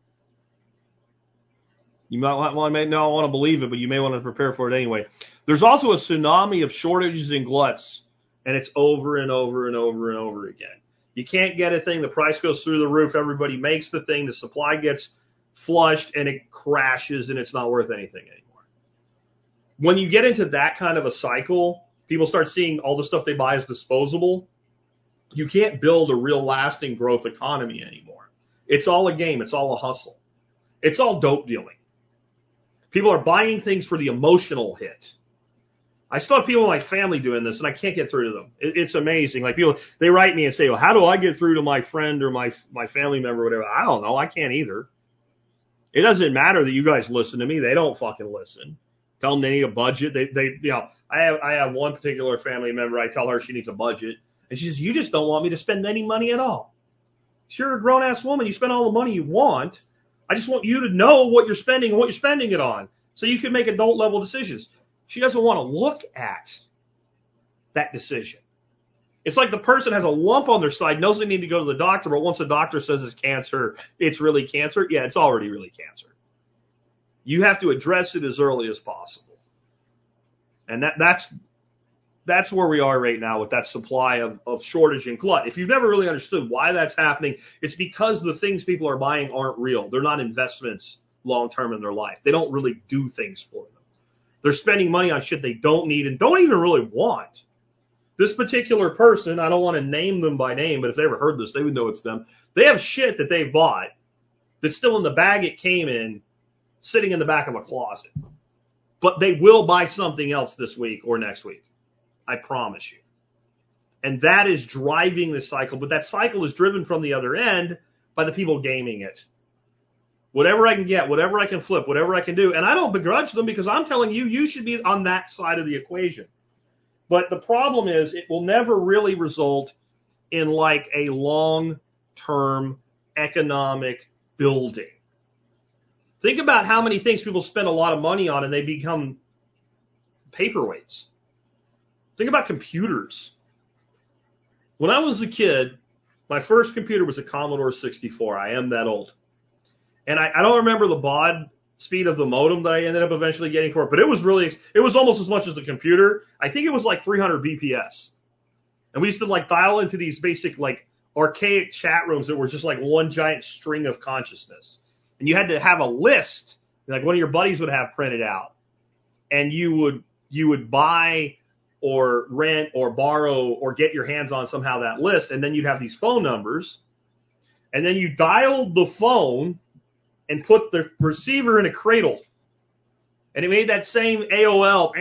You might want, well, may not want to believe it, but you may want to prepare for it anyway. There's also a tsunami of shortages and gluts, and it's over and over and over and over again. You can't get a thing. The price goes through the roof. Everybody makes the thing. The supply gets flushed, and it crashes, and it's not worth anything anymore. When you get into that kind of a cycle, people start seeing all the stuff they buy as disposable. You can't build a real lasting growth economy anymore. It's all a game. It's all a hustle. It's all dope dealing. People are buying things for the emotional hit. I still have people in my family doing this, and I can't get through to them. It, it's amazing. Like people, they write me and say, well, how do I get through to my friend or my my family member or whatever? I don't know. I can't either. It doesn't matter that you guys listen to me. They don't fucking listen. Tell them they need a budget. They, they, you know, I have, I have one particular family member. I tell her she needs a budget, and she says, you just don't want me to spend any money at all. You're a grown-ass woman. You spend all the money you want. I just want you to know what you're spending and what you're spending it on so you can make adult-level decisions. She doesn't want to look at that decision. It's like the person has a lump on their side, knows they need to go to the doctor, but once the doctor says it's cancer, it's really cancer. Yeah, it's already really cancer. You have to address it as early as possible. And that, that's that's where we are right now with that supply of, of shortage and glut. If you've never really understood why that's happening, it's because the things people are buying aren't real. They're not investments long-term in their life. They don't really do things for them. They're spending money on shit they don't need and don't even really want. This particular person, I don't want to name them by name, but if they ever heard this, they would know it's them. They have shit that they've bought that's still in the bag it came in, sitting in the back of a closet. But they will buy something else this week or next week. I promise you. And that is driving the cycle. But that cycle is driven from the other end by the people gaming it. Whatever I can get, whatever I can flip, whatever I can do. And I don't begrudge them because I'm telling you, you should be on that side of the equation. But the problem is it will never really result in like a long-term economic building. Think about how many things people spend a lot of money on and they become paperweights. Think about computers. When I was a kid, my first computer was a Commodore sixty-four. I am that old. And I, I don't remember the baud speed of the modem that I ended up eventually getting for it, but it was really, it was almost as much as the computer. I think it was like three hundred B P S. And we used to like dial into these basic like archaic chat rooms that were just like one giant string of consciousness. And you had to have a list, like one of your buddies would have printed out. And you would, you would buy or rent or borrow or get your hands on somehow that list. And then you'd have these phone numbers. And then you dialed the phone and put the receiver in a cradle. And it made that same A O L,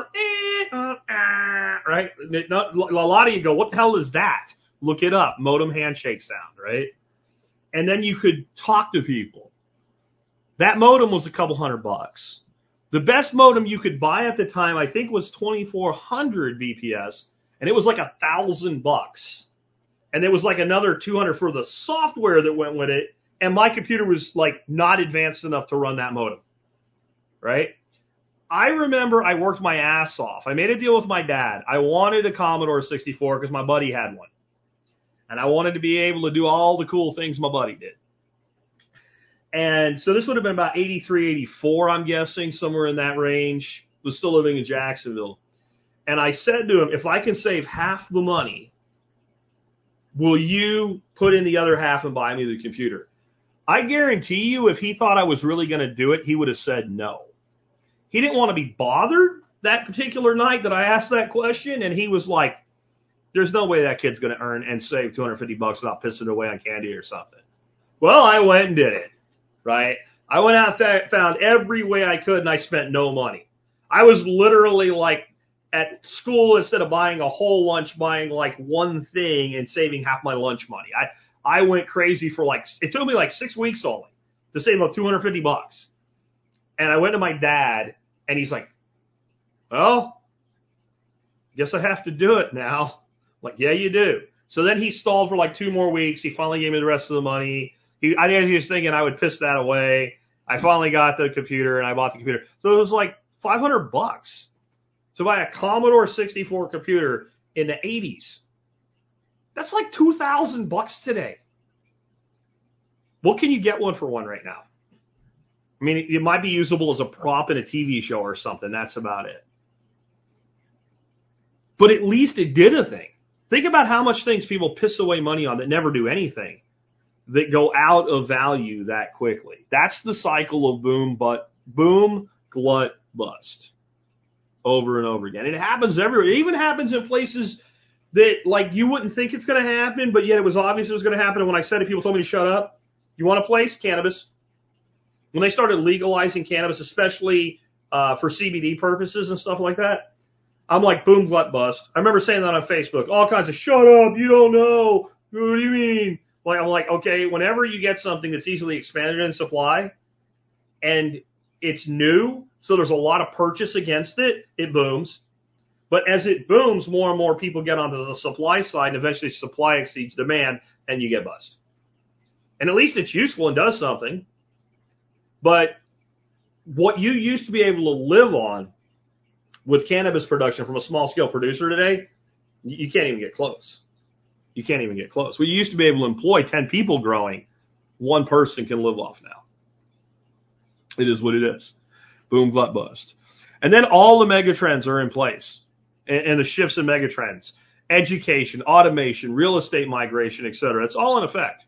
right? A lot of you go, what the hell is that? Look it up, modem handshake sound, right? And then you could talk to people. That modem was a couple hundred bucks. The best modem you could buy at the time, I think, was twenty-four hundred B P S, and it was like a thousand bucks. And there was like another two hundred for the software that went with it. And my computer was like not advanced enough to run that modem, right? I remember I worked my ass off. I made a deal with my dad. I wanted a Commodore sixty-four because my buddy had one. And I wanted to be able to do all the cool things my buddy did. And so this would have been about eighty-three, eighty-four, I'm guessing, somewhere in that range. Was still living in Jacksonville. And I said to him, if I can save half the money, will you put in the other half and buy me the computer? I guarantee you if he thought I was really going to do it, he would have said no. He didn't want to be bothered that particular night that I asked that question, and he was like, there's no way that kid's going to earn and save two hundred fifty bucks without pissing away on candy or something. Well, I went and did it, right? I went out there, found every way I could, and I spent no money. I was literally like at school, instead of buying a whole lunch, buying like one thing and saving half my lunch money. I I went crazy for like, it took me like six weeks only to save up two hundred fifty bucks. And I went to my dad and he's like, well, guess I have to do it now. I'm like, yeah, you do. So then he stalled for like two more weeks. He finally gave me the rest of the money. He, I guess he was thinking I would piss that away. I finally got the computer and I bought the computer. So it was like five hundred bucks to buy a Commodore sixty-four computer in the eighties. That's like two thousand bucks today. What can you get one for one right now? I mean, it might be usable as a prop in a T V show or something. That's about it. But at least it did a thing. Think about how much things people piss away money on that never do anything, that go out of value that quickly. That's the cycle of boom, but boom, glut, bust. Over and over again. And it happens everywhere. It even happens in places that, like, you wouldn't think it's going to happen, but yet it was obvious it was going to happen. And when I said it, people told me to shut up. You want a place? Cannabis. When they started legalizing cannabis, especially uh, for C B D purposes and stuff like that, I'm like, boom, glut, bust. I remember saying that on Facebook. All kinds of, shut up, you don't know. What do you mean? Like, I'm like, okay, whenever you get something that's easily expanded in supply and it's new, so there's a lot of purchase against it, it booms. But as it booms, more and more people get onto the supply side, and eventually supply exceeds demand, and you get bust. And at least it's useful and does something. But what you used to be able to live on with cannabis production from a small-scale producer today, You can't even get close. You can't even get close. We used to be able to employ ten people growing. One person can live off now. It is what it is. Boom, glut bust. And then all the megatrends are in place. And, and the shifts in megatrends. Education, automation, real estate migration, et cetera. It's all in effect.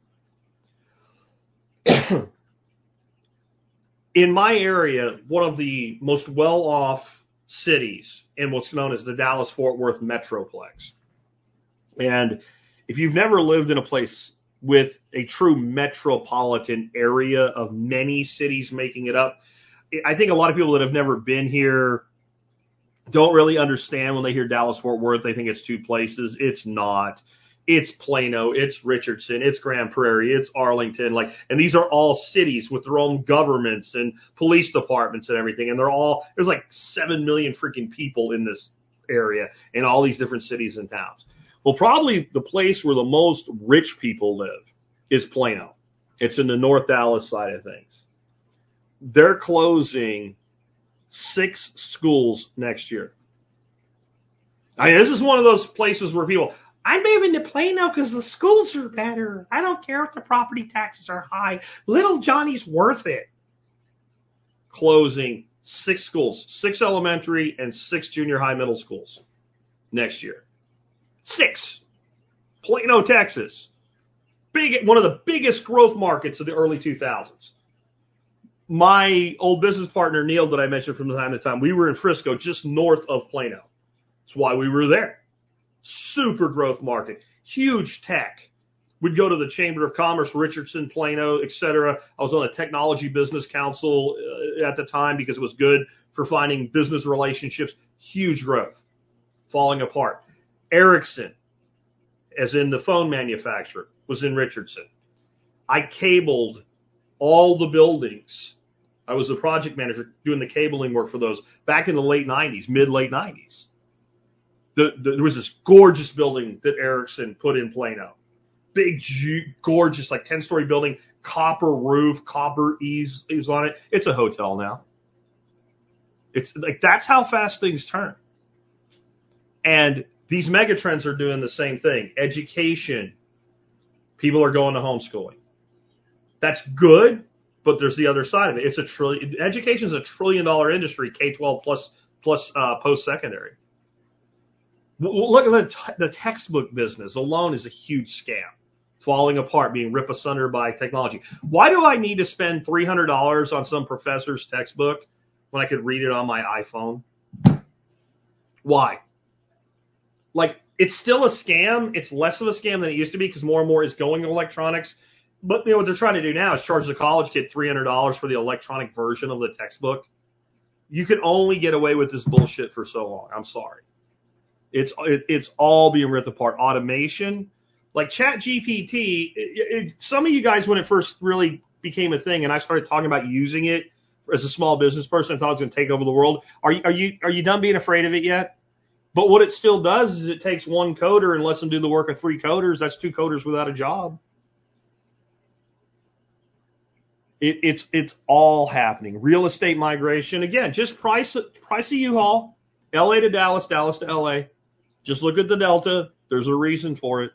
In my area, one of the most well-off cities in what's known as the Dallas-Fort Worth Metroplex. And if you've never lived in a place with a true metropolitan area of many cities making it up, I think a lot of people that have never been here don't really understand when they hear Dallas-Fort Worth. They think it's two places. It's not. It's Plano, it's Richardson, it's Grand Prairie, it's Arlington, like, and these are all cities with their own governments and police departments and everything, and they're all, there's like seven million freaking people in this area in all these different cities and towns. Well, probably the place where the most rich people live is Plano. It's in the North Dallas side of things. They're closing six schools next year. I mean, this is one of those places where people, I'm moving to Plano because the schools are better. I don't care if the property taxes are high. Little Johnny's worth it. Closing six schools, six elementary and six junior high middle schools next year. Six. Plano, Texas. Big, one of the biggest growth markets of the early two thousands. My old business partner, Neil, that I mentioned from time to time, we were in Frisco, just north of Plano. That's why we were there. Super growth market, huge tech. We'd go to the Chamber of Commerce, Richardson, Plano, et cetera. I was on the Technology Business Council uh, at the time because it was good for finding business relationships. Huge growth, falling apart. Ericsson, as in the phone manufacturer, was in Richardson. I cabled all the buildings. I was the project manager doing the cabling work for those back in the late nineties, mid-late nineties. The, the, there was this gorgeous building that Ericsson put in Plano. Big, gorgeous, like ten-story building, copper roof, copper eaves, eaves on it. It's a hotel now. It's like, that's how fast things turn. And these megatrends are doing the same thing. Education. People are going to homeschooling. That's good, but there's the other side of it. It's a trillion, education is a trillion dollar industry, K twelve plus, plus, uh, post-secondary. Look at the, the textbook business alone is a huge scam, falling apart, being ripped asunder by technology. Why do I need to spend three hundred dollars on some professor's textbook when I could read it on my iPhone? Why? Like, it's still a scam. It's less of a scam than it used to be because more and more is going to electronics. But you know what they're trying to do now is charge the college kid three hundred dollars for the electronic version of the textbook. You can only get away with this bullshit for so long. I'm sorry. It's it, it's all being ripped apart. Automation, like ChatGPT. It, it, some of you guys, when it first really became a thing, and I started talking about using it as a small business person, I thought it was going to take over the world. Are you are you are you done being afraid of it yet? But what it still does is it takes one coder and lets them do the work of three coders. That's two coders without a job. It, it's it's all happening. Real estate migration again. Just price price a U-Haul, L A to Dallas, Dallas to L A. Just look at the Delta. There's a reason for it.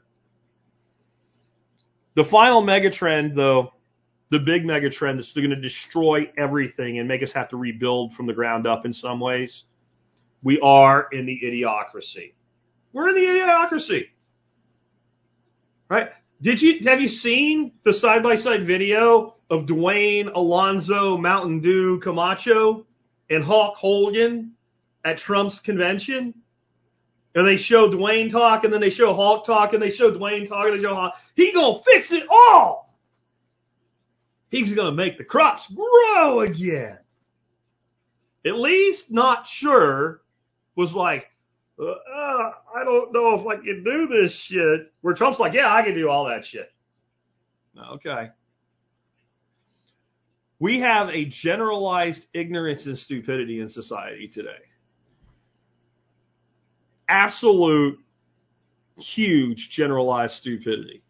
The final megatrend, though, the big megatrend that's going to destroy everything and make us have to rebuild from the ground up in some ways, we are in the idiocracy. We're in the idiocracy. Right? Did you have you seen the side-by-side video of Dwayne Alonzo Mountain Dew Camacho and Hulk Hogan at Trump's convention? And they show Dwayne talk, and then they show Hulk talk, and they show Dwayne talk, and they show Hulk. He gonna fix it all. He's gonna make the crops grow again. At least Not Sure was like, uh, uh, I don't know if I can do this shit. Where Trump's like, yeah, I can do all that shit. Okay. We have a generalized ignorance and stupidity in society today. Absolute, huge, generalized stupidity.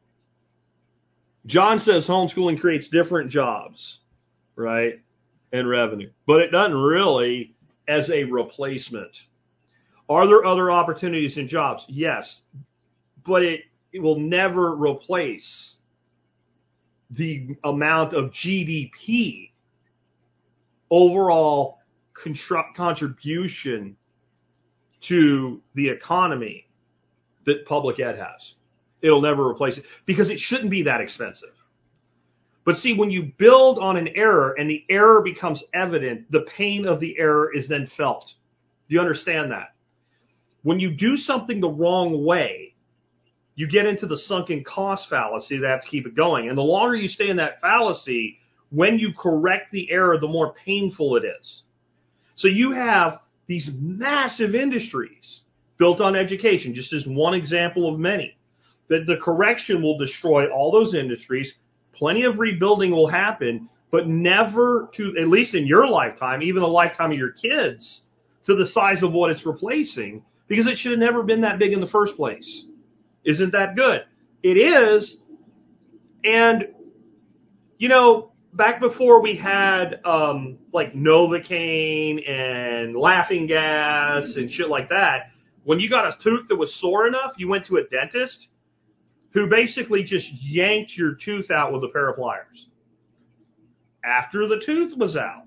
John says homeschooling creates different jobs, right, and revenue. But it doesn't really as a replacement. Are there other opportunities and jobs? Yes. But it, it will never replace the amount of G D P, overall contr- contribution to the economy that public ed has. It'll never replace it because it shouldn't be that expensive. But see, when you build on an error and the error becomes evident, the pain of the error is then felt. Do you understand that? When you do something the wrong way, you get into the sunken cost fallacy that have to keep it going. And the longer you stay in that fallacy, when you correct the error, the more painful it is. So you have these massive industries built on education, just as one example of many, that the correction will destroy all those industries. Plenty of rebuilding will happen, but never to, at least in your lifetime, even the lifetime of your kids, to the size of what it's replacing, because it should have never been that big in the first place. Isn't that good? It is. And, you know, back before we had um, like Novocaine and laughing gas and shit like that, when you got a tooth that was sore enough, you went to a dentist who basically just yanked your tooth out with a pair of pliers. After the tooth was out,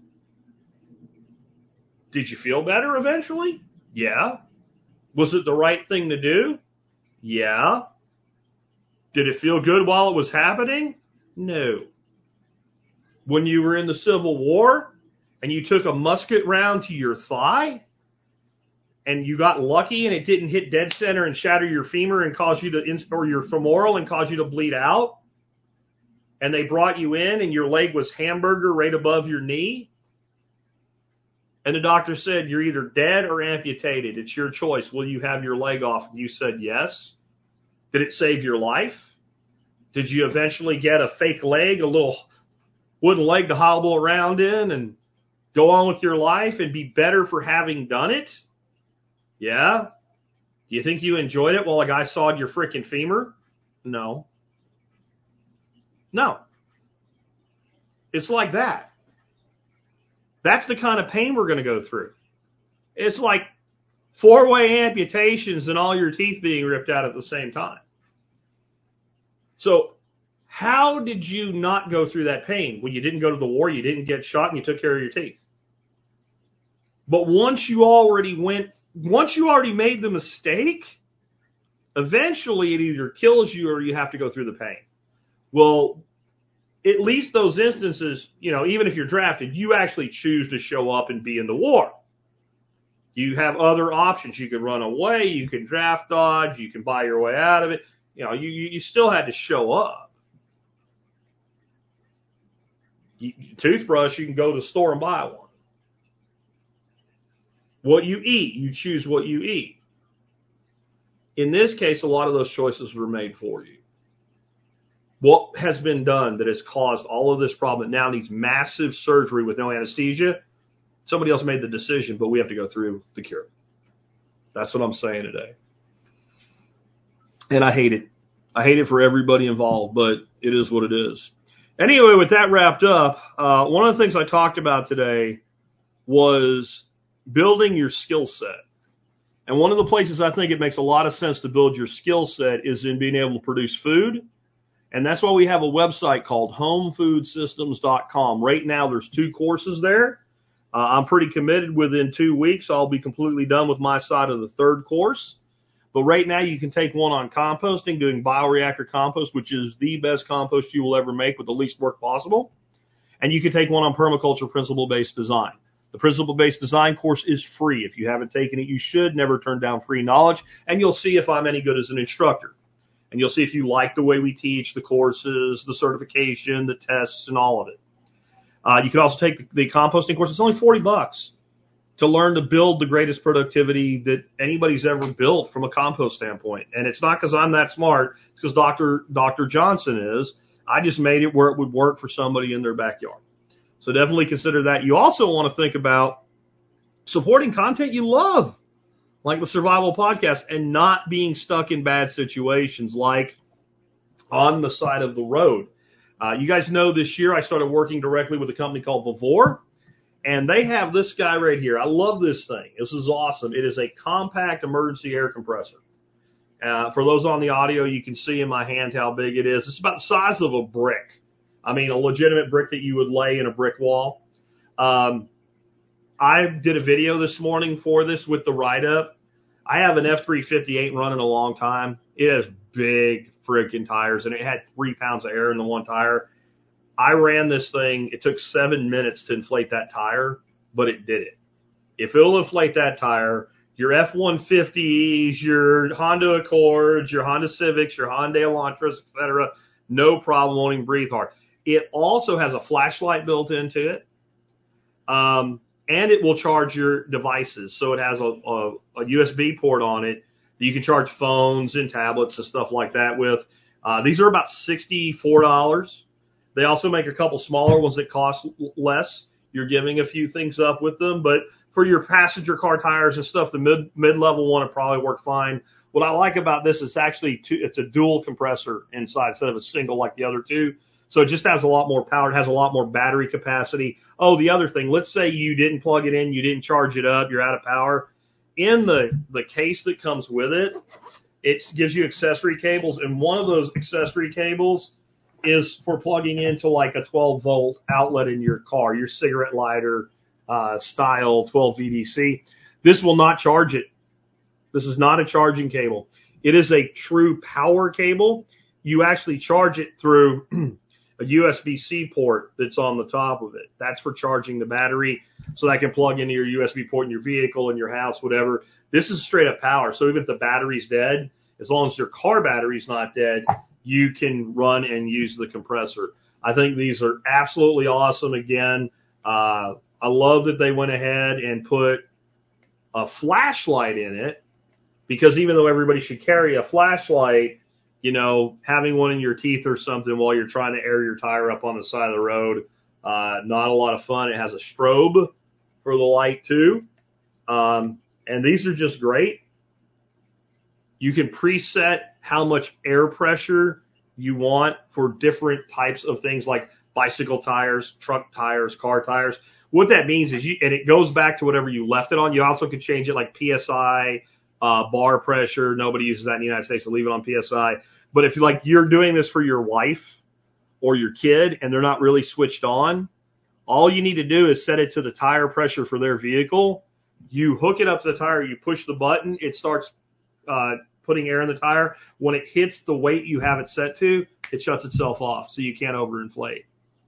did you feel better eventually? Yeah. Was it the right thing to do? Yeah. Did it feel good while it was happening? No. When you were in the Civil War and you took a musket round to your thigh and you got lucky and it didn't hit dead center and shatter your femur and cause you to, or your femoral and cause you to bleed out, and they brought you in and your leg was hamburger right above your knee, and the doctor said, you're either dead or amputated. It's your choice. Will you have your leg off? And you said yes. Did it save your life? Did you eventually get a fake leg, a little wooden leg to hobble around in and go on with your life and be better for having done it? Yeah. Do you think you enjoyed it while a guy sawed your freaking femur? No. No. It's like that. That's the kind of pain we're going to go through. It's like four-way amputations and all your teeth being ripped out at the same time. So how did you not go through that pain? Well, you didn't go to the war, you didn't get shot, and you took care of your teeth. But once you already went, once you already made the mistake, eventually it either kills you or you have to go through the pain. Well, at least those instances, you know, even if you're drafted, you actually choose to show up and be in the war. You have other options. You can run away, you can draft dodge, you can buy your way out of it. You know, you, you still had to show up. You, toothbrush, you can go to the store and buy one. What you eat, you choose what you eat. In this case, a lot of those choices were made for you. What has been done that has caused all of this problem that now needs massive surgery with no anesthesia? Somebody else made the decision, but we have to go through the cure. That's what I'm saying today. And I hate it. I hate it for everybody involved, but it is what it is. Anyway, with that wrapped up, uh, one of the things I talked about today was building your skill set. And one of the places I think it makes a lot of sense to build your skill set is in being able to produce food. And that's why we have a website called home food systems dot com. Right now, there's two courses there. Uh, I'm pretty committed. Within two weeks, I'll be completely done with my side of the third course. But right now, you can take one on composting, doing bioreactor compost, which is the best compost you will ever make with the least work possible. And you can take one on permaculture principle-based design. The principle-based design course is free. If you haven't taken it, you should. Never turn down free knowledge. And you'll see if I'm any good as an instructor. And you'll see if you like the way we teach, the courses, the certification, the tests, and all of it. Uh, you can also take the, the composting course. It's only forty bucks to learn to build the greatest productivity that anybody's ever built from a compost standpoint. And it's not because I'm that smart. It's because Doctor Doctor Johnson is. I just made it where it would work for somebody in their backyard. So definitely consider that. You also want to think about supporting content you love, like the Survival Podcast, and not being stuck in bad situations like on the side of the road. Uh, you guys know this year I started working directly with a company called Vivor, And they have this guy right here. I love this thing. This is awesome. It is a compact emergency air compressor. Uh, for those on the audio, you can see in my hand how big it is. It's about the size of a brick. I mean, a legitimate brick that you would lay in a brick wall. Um, I did a video this morning for this with the write-up. I have an F three fifty-eight running a long time. It has big freaking tires, and it had three pounds of air in the one tire. I ran this thing. It took seven minutes to inflate that tire, but it did it. If it'll inflate that tire, your F one fifties, your Honda Accords, your Honda Civics, your Hyundai Elantras, et cetera, no problem, won't even breathe hard. It also has a flashlight built into it, um, and it will charge your devices. So it has a, a, a U S B port on it that you can charge phones and tablets and stuff like that with. Uh, these are about sixty-four dollars. They also make a couple smaller ones that cost less. You're giving a few things up with them, but for your passenger car tires and stuff, the mid mid level one will probably work fine. What I like about this is actually two, it's a dual compressor inside instead of a single like the other two. So it just has a lot more power. It has a lot more battery capacity. Oh, the other thing, let's say you didn't plug it in, you didn't charge it up, you're out of power. In the the case that comes with it, it gives you accessory cables, and one of those accessory cables is for plugging into like a twelve volt outlet in your car, your cigarette lighter uh, style twelve V D C. This will not charge it. This is not a charging cable. It is a true power cable. You actually charge it through a U S B C port that's on the top of it. That's for charging the battery, so that can plug into your U S B port in your vehicle, in your house, whatever. This is straight up power. So even if the battery's dead, as long as your car battery's not dead, you can run and use the compressor. I think these are absolutely awesome. Again, uh, I love that they went ahead and put a flashlight in it, because even though everybody should carry a flashlight, you know, having one in your teeth or something while you're trying to air your tire up on the side of the road, uh, not a lot of fun. It has a strobe for the light too. Um, and these are just great. You can preset how much air pressure you want for different types of things like bicycle tires, truck tires, car tires. What that means is you, and it goes back to whatever you left it on. You also can change it like P S I, uh, bar pressure. Nobody uses that in the United States, so leave it on P S I. But if like you're doing this for your wife or your kid and they're not really switched on, all you need to do is set it to the tire pressure for their vehicle. You hook it up to the tire, you push the button, it starts uh, putting air in the tire. When it hits the weight you have it set to, it shuts itself off, so you can't overinflate.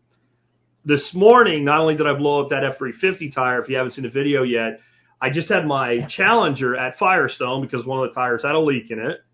This morning, not only did I blow up that F three fifty tire, if you haven't seen the video yet, I just had my Challenger at Firestone because one of the tires had a leak in it.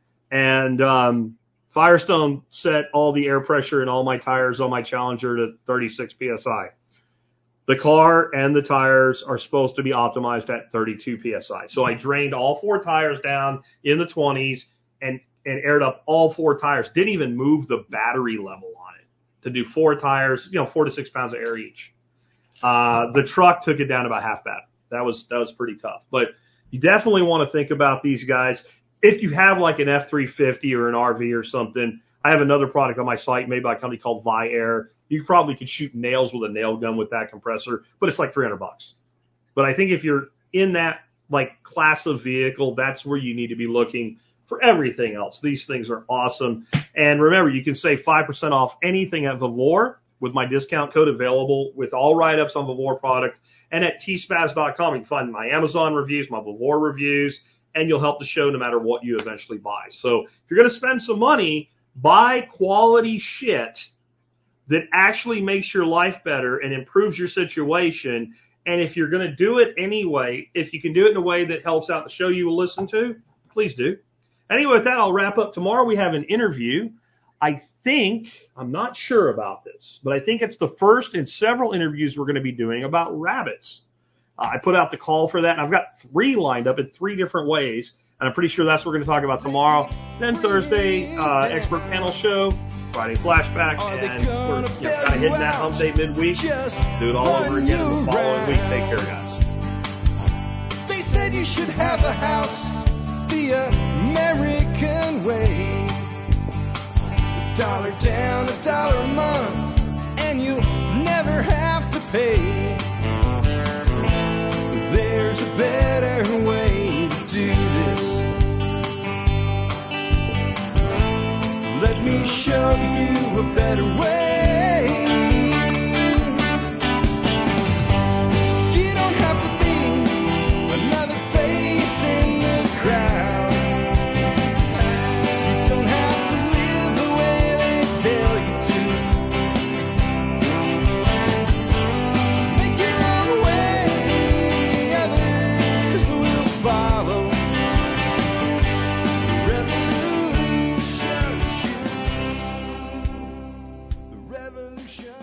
And um, Firestone set all the air pressure in all my tires on my Challenger to thirty-six P S I. The car and the tires are supposed to be optimized at thirty-two P S I. So I drained all four tires down in the twenties and, and aired up all four tires. Didn't even move the battery level on it to do four tires, you know, four to six pounds of air each. Uh, the truck took it down about half that. That was, that was pretty tough. But you definitely want to think about these guys. If you have like an F three fifty or an R V or something, I have another product on my site made by a company called Vi-Air. You probably could shoot nails with a nail gun with that compressor, but it's like three hundred bucks. But I think if you're in that like class of vehicle, that's where you need to be looking for everything else. These things are awesome. And remember, you can save five percent off anything at Vavor with my discount code available with all write-ups on Vavor product. And at T spaz dot com, you can find my Amazon reviews, my Vavor reviews, and you'll help the show no matter what you eventually buy. So if you're going to spend some money, buy quality shit that actually makes your life better and improves your situation. And if you're going to do it anyway, if you can do it in a way that helps out the show you will listen to, please do. Anyway, with that, I'll wrap up. Tomorrow we have an interview. I think, I'm not sure about this, but I think it's the first in several interviews we're going to be doing about rabbits. Uh, I put out the call for that, and I've got three lined up in three different ways, and I'm pretty sure that's what we're going to talk about tomorrow. Then Thursday, uh, expert panel show, Friday flashback, and we're you know, kind of hitting that hump day midweek. Do it all over again in the following week. Take care, guys. They said you should have a house the American way. A dollar down, a dollar a month, and you'll never have to pay. show you a better way. You don't have to be another face in the crowd. You don't have to live the way they tell you to. Make your own way, the others will follow. Revolution, the revolution.